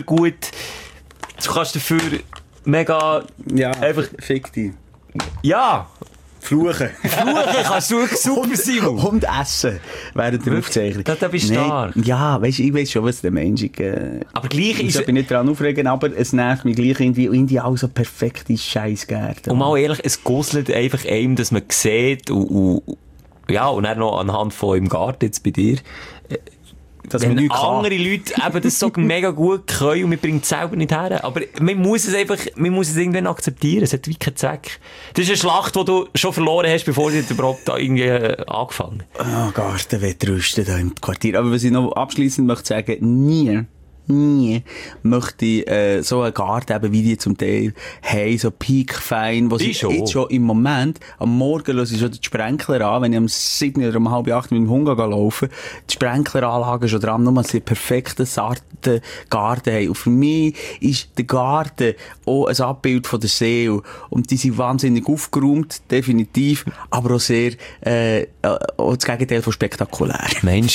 mega... Ja, einfach... Fick dich. Ja... Fluchen kannst du super sein. Und essen während der Aufzeichnung. Da bist du stark. Ja, weißt du, ich weiss schon, was der Mensch aber gleich ist... Ich bin nicht daran aufregen, aber es nervt mich gleich irgendwie auch so perfekte Scheissgärten. Und mal ehrlich, es gusselt einfach einem, dass man sieht und dann noch anhand von im Garten jetzt bei dir... Dass wenn andere Leute eben das so mega gut können und man bringt es selber nicht her. Aber man muss es irgendwann akzeptieren. Es hat wie keinen Zweck. Das ist eine Schlacht, die du schon verloren hast, bevor du überhaupt da irgendwie angefangen hast. Gartenwettrüsten da im Quartier. Aber was ich noch abschliessend möchte sagen, nie möchte ich so einen Garten eben, wie die zum Teil haben, so piekfein, wo sie jetzt schon im Moment, am Morgen höre ich schon die Sprenkler an, wenn ich am 7 oder um 7:30 mit dem Hund laufe, die Sprenkleranlage schon dran, nur dass sie einen perfekten, sarten Garten haben. Und für mich ist der Garten auch ein Abbild von der Seele. Und die sind wahnsinnig aufgeräumt, definitiv, aber auch sehr, auch das Gegenteil von spektakulär.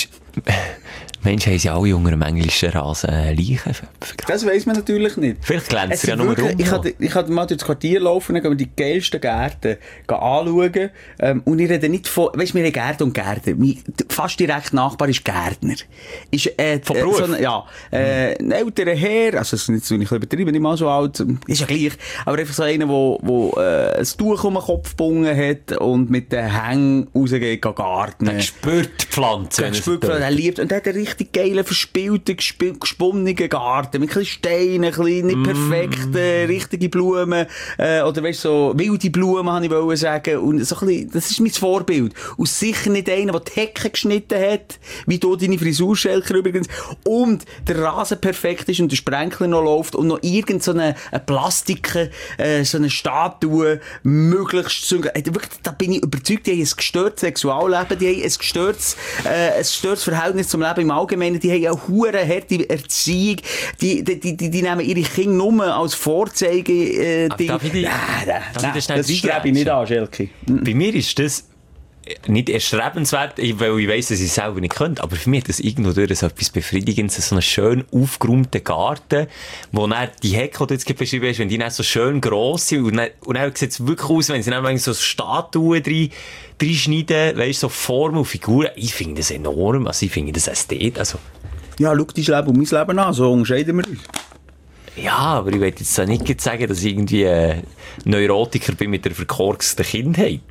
Mensch, haben sie alle unter einem englischen Rasen Leichen. Das weiss man natürlich nicht. Vielleicht glänzt er ja nur rum. Ich kann mal durch das Quartier laufen, dann gehen wir die geilsten Gärten anschauen. Und ich rede nicht von, weisst, wir haben Gärten und Gärten. Fast direkt Nachbar ist Gärtner. Ist, von Beruf? So ein älterer Herr, also, das ist nicht so, ich übertreibe nicht mal so alt, ist ja gleich, aber einfach so einer, der ein Tuch um den Kopf gebunden hat und mit den Hängen rausgeht, garten. Der spürt die Pflanze. Er liebt, und er hat einen richtig geilen, verspielten, gesponnenen Garten, mit kleinen Steinen, nicht perfekten, richtige Blumen, oder weisst, so wilde Blumen, habe ich wollen sagen, und so ein bisschen, das ist mein Vorbild. Und sicher nicht einer, der die Hecke geschnitten hat, wie du deine Frisur, Schelker, übrigens, und der Rasen perfekt ist und der Sprenkler noch läuft und noch irgend so eine Plastik, so eine Statue möglichst zu, wirklich, da bin ich überzeugt, die haben ein gestörtes Sexualleben, die haben ein gestörtes Verhältnis zum Leben im Allgemeinen, die haben eine hure harte Erziehung, die nehmen ihre Kinder nur als Vorzeige, das strebe ich nicht an, Schelke. Bei mir ist das nicht erstrebenswert, weil ich weiss, dass ich es selber nicht könnte, aber für mich hat das irgendwo durch so etwas Befriedigendes, so einen schön aufgeräumten Garten, wo dann die Hecke, die du jetzt beschrieben hast, wenn die dann so schön gross sind, und dann sieht es wirklich aus, wenn sie dann so Statuen reinschneiden, weisst, so Formen und Figuren. Ich finde das enorm, also ich finde das Ästhet, also. Ja, schau dein Leben und mein Leben an, so unterscheiden wir uns. Ja, aber ich will jetzt nicht sagen, dass ich irgendwie ein Neurotiker bin mit der verkorksten Kindheit.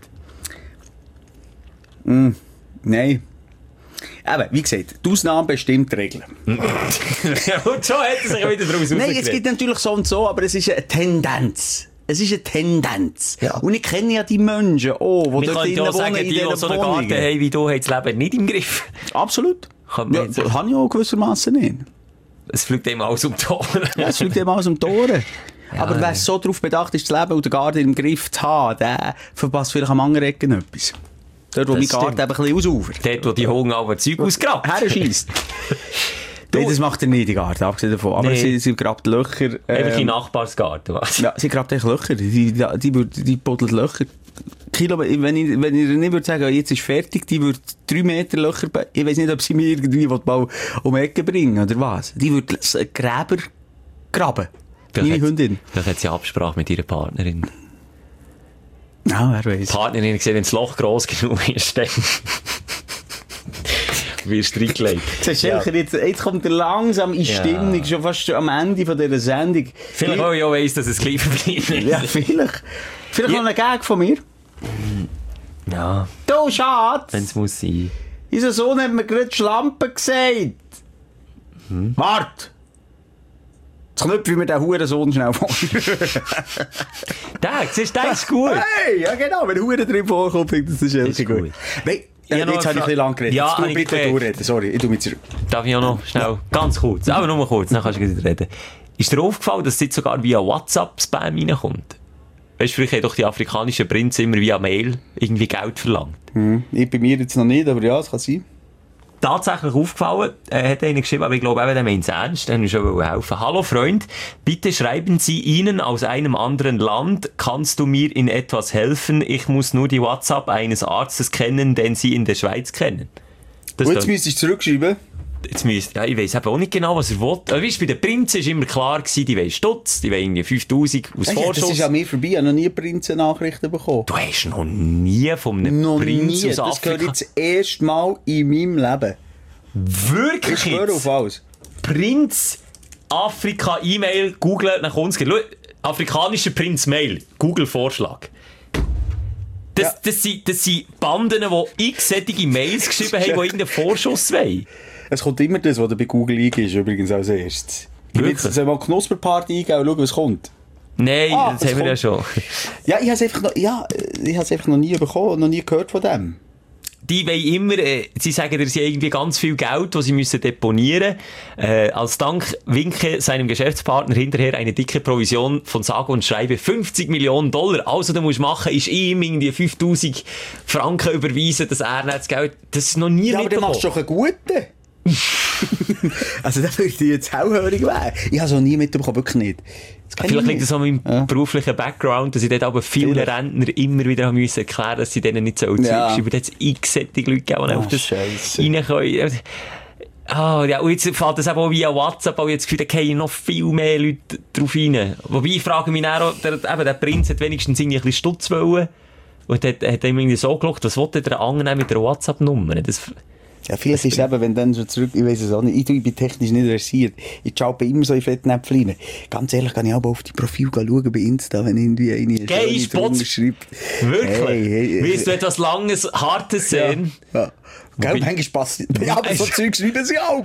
Nein. Eben, wie gesagt, die Ausnahme bestimmt die Regeln. Und so hat er sich wieder daraus Nein, es gibt natürlich so und so, aber es ist eine Tendenz. Es ist eine Tendenz. Ja. Und ich kenne ja die Menschen, die dort drinnen wohnen, in diesen so einen Garten haben wie du, haben das Leben nicht im Griff. Absolut. Ja, das habe ich auch gewissermaßen nicht. Es fliegt einem alles um die Ohren. Ja, es fliegt einem alles um die Ohren. Ja, aber wer so darauf bedacht ist, das Leben und den Garten im Griff zu haben, der verpasst vielleicht am anderen Ecken etwas. Dort, wo mein Garten eben ein bisschen ausufert. Dort, wo die Hunger aber Zeug ausgrabt. Her scheisst. Nein, das macht er nicht, die Garten, abgesehen davon. Aber sie grabt Löcher. Einfach in Nachbarsgarten, was? Ja, sie grabt echt Löcher. Die buddelt Löcher. Wenn ich nicht würde sagen, jetzt ist fertig, die würde 3 Meter Löcher, ich weiss nicht, ob sie mir irgendwie mal um die Ecke bringen, oder was? Die würde Gräber graben. Meine Hündin. Vielleicht hat sie Absprache mit ihrer Partnerin. Ja, wer weiss. Die Partnerin hat gesehen, wenn das Loch gross genug ist, dann wirst du reingelegt. Jetzt kommt er langsam in Stimmung, schon fast am Ende von dieser Sendung. Vielleicht auch ich auch weiss, dass es gleich verblieben ist. Ja, vielleicht. Vielleicht noch ein Gag von mir. Ja. Du, Schatz! Wenn es muss sein. Unser Sohn hat mir gerade Schlampe gesagt. Wart! Jetzt knüpfen wir den Hurensohn schnell vor. Das ist gut. Hey, ja genau, wenn Huren drin vorkommt, finde ich das ist gut. Nein, jetzt habe ich ein bisschen lang geredet. Ja, du bitte durchreden, sorry, ich tu mich zurück. Darf ich auch noch schnell, ganz kurz, aber nur kurz, dann kannst du wieder reden. Ist dir aufgefallen, dass es jetzt sogar via WhatsApp-Spam reinkommt? Weißt du, früher haben doch die afrikanischen Prinzen immer via Mail irgendwie Geld verlangt. Ich bei mir jetzt noch nicht, aber ja, es kann sein. Tatsächlich aufgefallen, hat einer geschrieben, aber ich glaube, der meint es ernst, der will schon helfen. Hallo Freund, bitte schreiben Sie Ihnen aus einem anderen Land, kannst du mir in etwas helfen? Ich muss nur die WhatsApp eines Arztes kennen, den Sie in der Schweiz kennen. Und jetzt müsstest du zurückschreiben? Ich weiss eben auch nicht genau, was er will. Aber weißt, bei den Prinzen war immer klar, die wollen Stutz, die wollen irgendwie 5000 aus Vorschuss. Das ist an mir vorbei, ich habe noch nie Prinzen-Nachrichten bekommen. Du hast noch nie von einem Prinz aus Afrika... Das gehört jetzt das erste Mal in meinem Leben. Wirklich? Ich schwöre auf alles. Prinz Afrika E-Mail, Google, nach uns geht. Schau, afrikanischer Prinz Mail, Google-Vorschlag. Das sind Banden, die x solche Mails geschrieben haben, die irgendeinen Vorschuss wollen. Es kommt immer das, was du bei Google eingibst, übrigens als erstes. Soll mal Knusperparty eingeben und schauen, was kommt? Nein, das haben wir ja schon. Ja, ich habe es einfach noch nie bekommen, noch nie gehört von dem. die wollen immer, sie sagen, sie haben irgendwie ganz viel Geld, das sie müssen deponieren. Als Dank winke seinem Geschäftspartner hinterher eine dicke Provision von sage und schreibe $50 Millionen. Also du musst machen, ist ihm irgendwie 5'000 Franken überweisen, dass er nicht das Geld, das ist noch nie ja, aber dann machst du doch einen guten. Also da würde ich jetzt hellhörig werden. Ich habe es noch nie mitbekommen, wirklich nicht. Vielleicht liegt es an meinem beruflichen Background, dass ich dort aber viele Rentner immer wieder haben müssen erklären, dass sie denen nicht so Zeug schreiben. Da hat es x-sättige Leute gegeben, die auf das rein können. Ja, und jetzt fällt das eben auch via WhatsApp, aber jetzt Gefühl, da gehen noch viel mehr Leute drauf rein. Wobei ich frage mich auch, der Prinz hat wenigstens irgendwie ein bisschen Stutz wollen. Und hat ihm irgendwie so geschaut, was wollte der angenehm mit der WhatsApp-Nummer? Ja, vielleicht ist es eben, wenn dann so zurück, ich weiss es auch nicht, ich bin technisch nicht versiert. Ich schaue immer so in Fettnäpfchen rein. Ganz ehrlich, kann ich aber auf die Profile schauen bei Insta, wenn irgendwie eine drunter schreibt. Wirklich? Hey, willst du etwas Langes, Hartes sehen? Ja. Gell, manchmal passt es. Ja, aber so Zeug schreiben sie auch.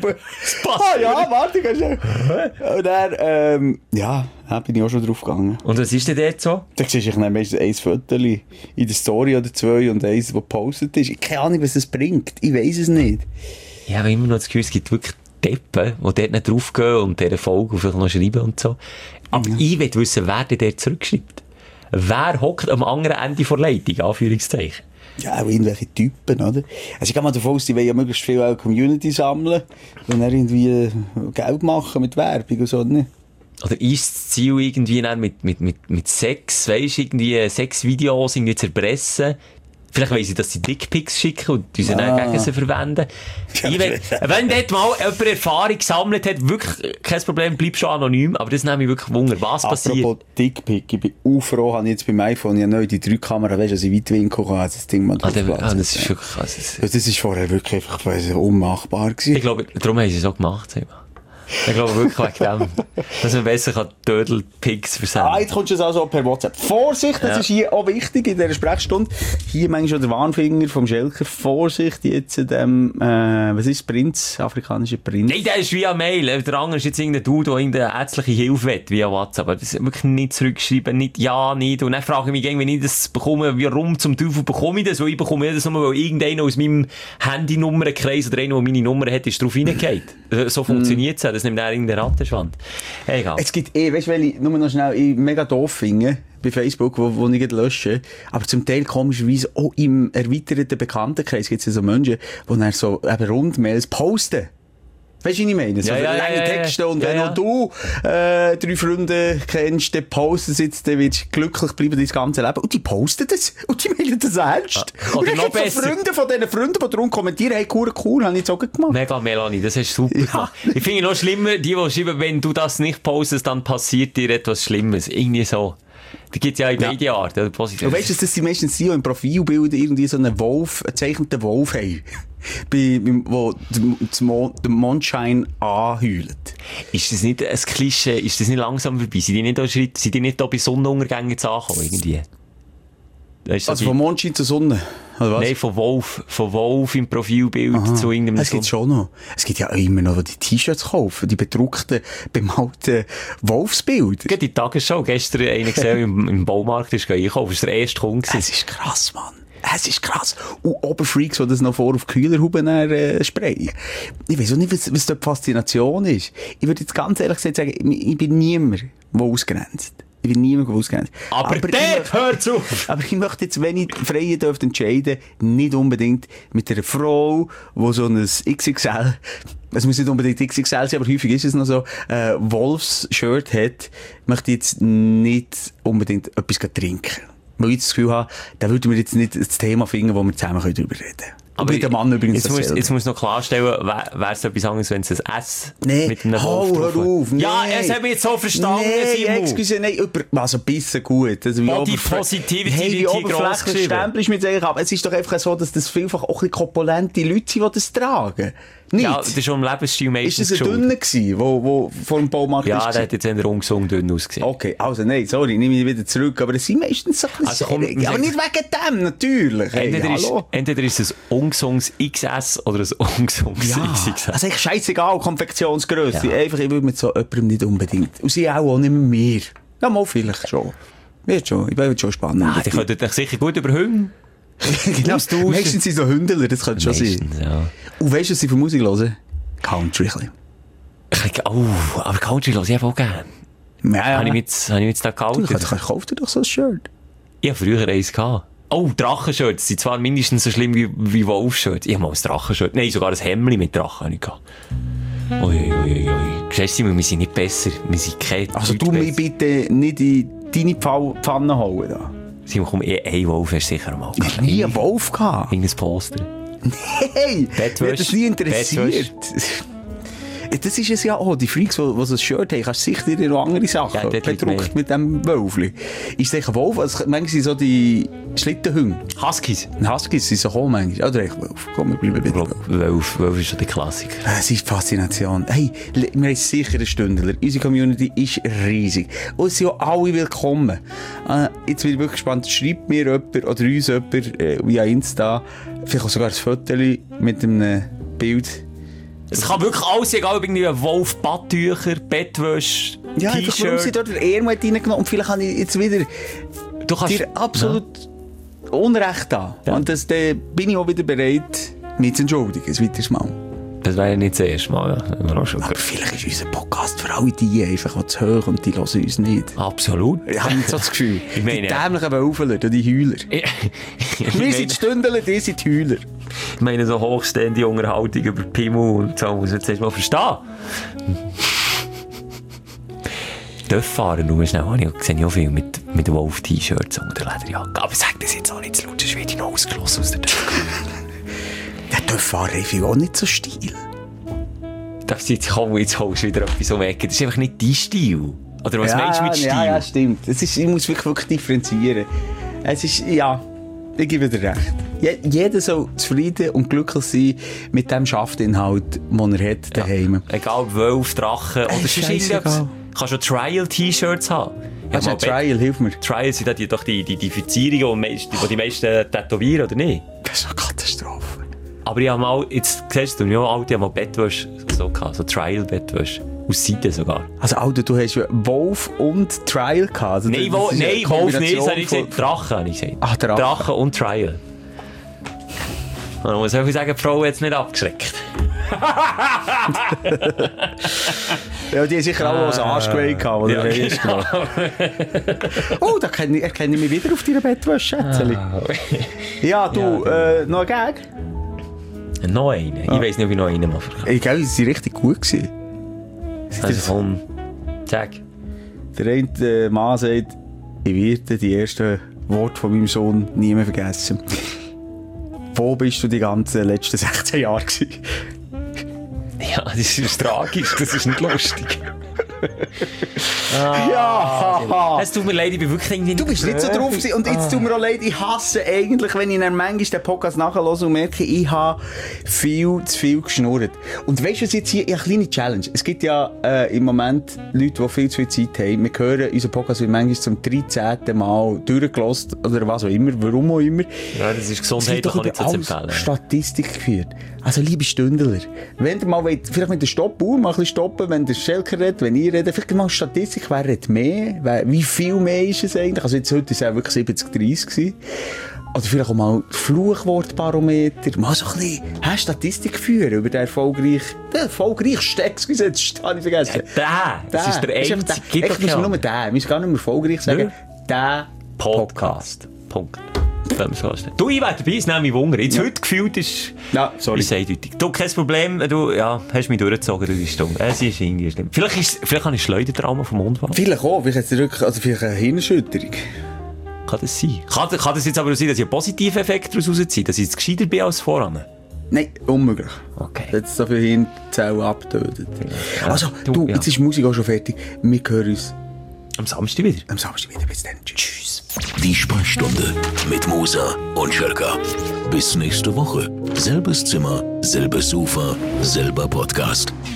Ja, warte, kannst du. Und dann, da bin ich auch schon drauf gegangen. Und was ist denn dort so? Da siehst du meistens ein Foto in der Story oder zwei und eins, das gepostet ist. Ich keine Ahnung, was das bringt. Ich weiss es nicht. Ich habe immer noch das Gefühl, es gibt wirklich Deppen, die dort nicht draufgehen und dieser Folge vielleicht noch schreiben und so. Aber ich will wissen, wer dort zurückschreibt. Wer hockt am anderen Ende der Leitung, Anführungszeichen? Ja, auch irgendwelche Typen, oder? Also ich gehe mal davon aus, die wollen ja möglichst viel auch Community sammeln und dann irgendwie Geld machen mit Werbung und so, ne? Oder ist das Ziel irgendwie dann mit Sex, weisst, irgendwie Sexvideos irgendwie zu erpressen? Vielleicht weiss ich, dass sie Dickpics schicken und diese dann gegen sie verwenden. Wenn dort mal jemand Erfahrung gesammelt hat, wirklich kein Problem, bleib schon anonym, aber das nehme ich wirklich Wunder. Was passiert? Apropos Dickpic, ich bin auch froh, habe ich jetzt beim iPhone ja neu die 3 Kameras, weisst du, dass ich Weitwinkel kann, das Ding mal drauf das ist wirklich krass. Das ist vorher wirklich einfach unmachbar gewesen. Ich glaube, darum haben sie es so gemacht. Ich glaube wirklich wegen dem, dass man besser Dödel-Pics versenden kann. Jetzt kommst du es also per WhatsApp. Vorsicht, das ist hier auch wichtig in dieser Sprechstunde. Hier manchmal schon der Warnfinger vom Schelker. Vorsicht jetzt dem, was ist Prinz? Afrikanischer Prinz? Nein, der ist via Mail. Der andere ist jetzt irgendein Dude, der irgendeine ärztliche Hilfe will, via WhatsApp. Aber das wirklich nicht zurückschreiben, nicht ja, nicht. Und dann frage ich mich, wenn ich das bekomme, warum zum Teufel bekomme ich das? Weil ich bekomme das nur, weil irgendeiner aus meinem Handynummern-Kreis oder einer, der meine Nummer hat, ist drauf reingeht. So funktioniert es. Das nimmt dann irgendeine Rattenschwand. Egal. Es gibt weißt du, weil ich nur noch schnell mega doof finde, bei Facebook, wo ich lösche, aber zum Teil komischerweise auch im erweiterten Bekanntenkreis gibt es ja so Menschen, die dann so eben Rundmails posten. Weißt du, was ich meine? So lange Texte und wenn auch du 3 Freunde kennst, dann postest du jetzt, dann wirst du glücklich bleiben dein ganzes Leben. Und die posten das. Und die meinen das ernst. Und dann gibt es so Freunde von diesen Freunden, die darum kommentieren, hey, cool, habe ich jetzt auch gemacht. Mega, Melanie, das hast du super gemacht. Ich finde noch schlimmer, die schreiben, wenn du das nicht postest, dann passiert dir etwas Schlimmes. Irgendwie so. Die gibt es ja in beiden Arten. Und weißt du, dass die meistens im Profilbild irgendwie so einen Wolf, einen zeichneten Wolf haben? Wo der Mondschein anheult. Ist das nicht ein Klischee? Ist das nicht langsam vorbei? Sind die nicht da bei Sonnenuntergängen zu ankommen, irgendwie? Also von Mondschein zur Sonne? Oder was? Nein, von Wolf im Profilbild zu irgendeinem Es gibt schon noch. Es gibt ja auch immer noch die T-Shirts kaufen, die bedruckten, bemalten Wolfsbilder. Gerade die Tagesschau, gestern einer gesehen, im Baumarkt ist einkaufen, das war der erste Kunde. Es ist krass, Mann. Es ist krass. Und Oberfreaks, die das noch vor auf Kühlerhuben sprayen. Ich weiss auch nicht, was dort die Faszination ist. Ich würde jetzt ganz ehrlich gesagt sagen, ich bin niemand, der ausgrenzt. Ich bin niemand ausgrenzt. Aber der hört auf! Aber ich möchte jetzt, wenn ich frei dürfte entscheiden, nicht unbedingt mit einer Frau, die so ein XXL, es muss nicht unbedingt XXL sein, aber häufig ist es noch so, Wolfs-Shirt hat, möchte ich jetzt nicht unbedingt etwas trinken. Weil ich das Gefühl habe, da würden wir jetzt nicht das Thema finden, wo wir zusammen darüber reden können. Aber der Mann übrigens jetzt muss noch klarstellen, wäre es etwas anderes, wenn es ein S mit einem Wolf hör auf, ja, es habe ich jetzt so verstanden, excuse, also ein bisschen gut. Also Body Positivity, wie oberflächlich stempelst du mit sich ab. Es ist doch einfach so, dass das vielfach auch ein bisschen korpulente Leute sind, die das tragen. Nicht? Ja, das ist schon im Lebensstil meistens. Ist das ein dünner gewesen, wo vor dem Baumarkt ist? Ja, der hat jetzt eher ungesund dünn ausgesehen. Okay, also nein, sorry, nehme ich wieder zurück, aber es sind meistens so ein bisschen aber nicht wegen dem, natürlich. Entweder ist es ein ungesundes XS oder ein ungesundes XXS. Also echt scheissegal, Konfektionsgrösse. Ja. Einfach, ich würde mit so jemandem nicht unbedingt. Und sie auch nicht mit mir. Ja, mal vielleicht schon. Wird schon, ich bin schon spannend. Die könnten dich sicher gut überhängen. Genau, meistens sind so Hündler, das könnte schon sein. Ja. Und weißt du, was sie für Musik hören? Country. Aber Country höre ich auch gerne. Ja. Habe ich mich jetzt da gehalten? Kauf dir doch so ein Shirt. Ich hatte früher eins gehabt. Oh, Drachenshirts sind zwar mindestens so schlimm wie Wolfshirts. Ich habe mal ein Drachenshirt. Nein, sogar ein Hemdli mit Drachen habe ich gehabt. Ui. Simon, wir sind nicht besser. Wir sind keine Also du mich bitte nicht in deine Pfanne holen da. Simon, komm, ein Wolf hast du sicher mal gehabt. Ich habe nie einen Wolf gehabt. Irgendein Poster. Hey, mich hat das nie interessiert. Das ist es ja auch, die Freaks, die so ein Shirt haben, kannst du sicher noch andere Sachen bedruckt mit dem Wölfli. Ist es ein Wolf? Also, manchmal sind so die Schlittenhunde. Huskies sind so auch manchmal. Oder echt Wolf? Komm, wir bleiben bei Wolf ist schon der Klassiker. Es ist Faszination. Hey, wir haben sicher einen Stündler. Unsere Community ist riesig. Und es sind auch alle willkommen. Jetzt bin ich wirklich gespannt. Schreibt mir jemand oder uns jemand via Insta, vielleicht auch sogar ein Foto mit einem Bild. Es kann wirklich alles sein, egal ob irgendwie ein Wolf, Badtücher, Bettwäsche, ja, T-Shirt. einfach, warum sie dort den Ehrmut reingenommen und vielleicht habe ich jetzt wieder dir absolut Unrecht da. Ja. Und dann bin ich auch wieder bereit, mich zu entschuldigen, ein weiteres Mal. Das wäre ja nicht das erste Mal, ja. Aber vielleicht ist unser Podcast für alle die einfach zu hoch und die hören uns nicht. Absolut. Ich habe nicht so das Gefühl. Ich meine, die dämlichen Wölfler, die Heuler. Wir sind die Stündler, die sind die Heuler. Ich meine, so hochstehende Unterhaltung über Pimmel und so muss man jetzt erst mal verstehen. Dörffahren, nur schnell, ich sehe auch viel mit Wolf-T-Shirts und der Lederjacke. Aber sag das jetzt auch nicht zu laut, sonst werde ich noch ausgeschlossen aus der Dörfahrer. Der Dörfahrer hat auch nicht so Stil. Jetzt holst du wieder etwas um die Ecke. Das ist einfach nicht dein Stil. Oder was meinst du mit Stil? Ja, stimmt. Ich muss wirklich differenzieren. Es ist, ja, ich gebe dir recht. Jeder soll zufrieden und glücklich sein mit dem Schaftinhalt, den er hat daheim. Ja. Egal, Wolf, Drachen oder sonst irgendwas. Du kannst schon Trial-T-Shirts haben. Also Trial, hilf mir. Trial sind doch die Verzierungen, die meisten tätowieren, oder nicht? Das ist eine Katastrophe. Aber ich habe mal, jetzt siehst du, ich habe mal Bettwäsche so gehabt, so Trial-Bettwäsche. Aus Seite sogar. Also, Alter, du hast Wolf und Trial gehabt? Also, nein, Wolf nicht, das habe ich gesagt. Drachen, habe ich gesagt. Ach, Drachen und Trial. Man muss auch sagen, die Frau hat es nicht abgeschreckt. Ja, die haben sicher auch als Arschgeweih gehabt, oder? Ja, genau. Oh, da erkenne ich mich wieder auf deiner Bettwäsche, Schätzeli. Ja, du, noch ein Gag? Noch einen? Ich weiss nicht, ob ich noch einen mache. Ich glaube, sie waren richtig gut gewesen. Also komm, sag. Der eine Mann sagt, ich werde die ersten Worte von meinem Sohn nie mehr vergessen. Wo bist du die ganzen letzten 16 Jahre gewesen? Ja, das ist tragisch, das ist nicht lustig. Ja! Es tut mir leid, ich bin wirklich irgendwie... Du bist nicht so drauf gewesen. Und jetzt tut mir auch leid, ich hasse eigentlich, wenn ich dann manchmal den Podcast nachhöre und merke, ich habe viel zu viel geschnurrt. Und weißt du, was jetzt hier, eine kleine Challenge. Es gibt ja im Moment Leute, die viel zu viel Zeit haben. Wir hören unseren Podcast manchmal zum 13. Mal durchgelassen oder was auch immer, warum auch immer. Ja, das ist gesundheitlich auch nicht so zu empfehlen. Statistik geführt. Also, liebe Stündler, wenn ihr mal wollt, vielleicht mit der Stoppuhr mal ein bisschen stoppen, wenn der Schelker redet, wenn ihr redet, vielleicht mal Statistik, wer redet mehr? Wie viel mehr ist es eigentlich? Also, jetzt heute ist es auch wirklich 70-30 gewesen. Oder vielleicht auch mal Fluchwortbarometer, mal so ein bisschen Statistik führen über den erfolgreichsten, excuse, jetzt habe ich vergessen. Das ist der einzige. Ich muss nur den, wir müssen gar nicht mehr erfolgreich sagen. Der Podcast. Punkt. Du, ich werde dabei, es nimmt mich Wunder. Jetzt heute gefühlt ist eindeutig. Du, kein Problem, du hast mich durchgezogen durch die Stunde. Es ist irgendwie schlimm. Vielleicht habe ich Schleudertrauma vom Unfall. Vielleicht auch, vielleicht eine Hirnerschütterung. Kann das sein? Kann das jetzt aber sein, dass ich einen positiven Effekt daraus rausziehe, dass ich jetzt gescheiter bin als voran? Nein, unmöglich. Okay. Jetzt so viele Hirnzellen abgetötet. Ja. Also, du, jetzt ist die Musik auch schon fertig. Wir hören uns am Samstag wieder. Bis dann. Tschüss. Die Sprechstunde mit Musa und Schelka. Bis nächste Woche. Selbes Zimmer, selbes Sofa, selber Podcast.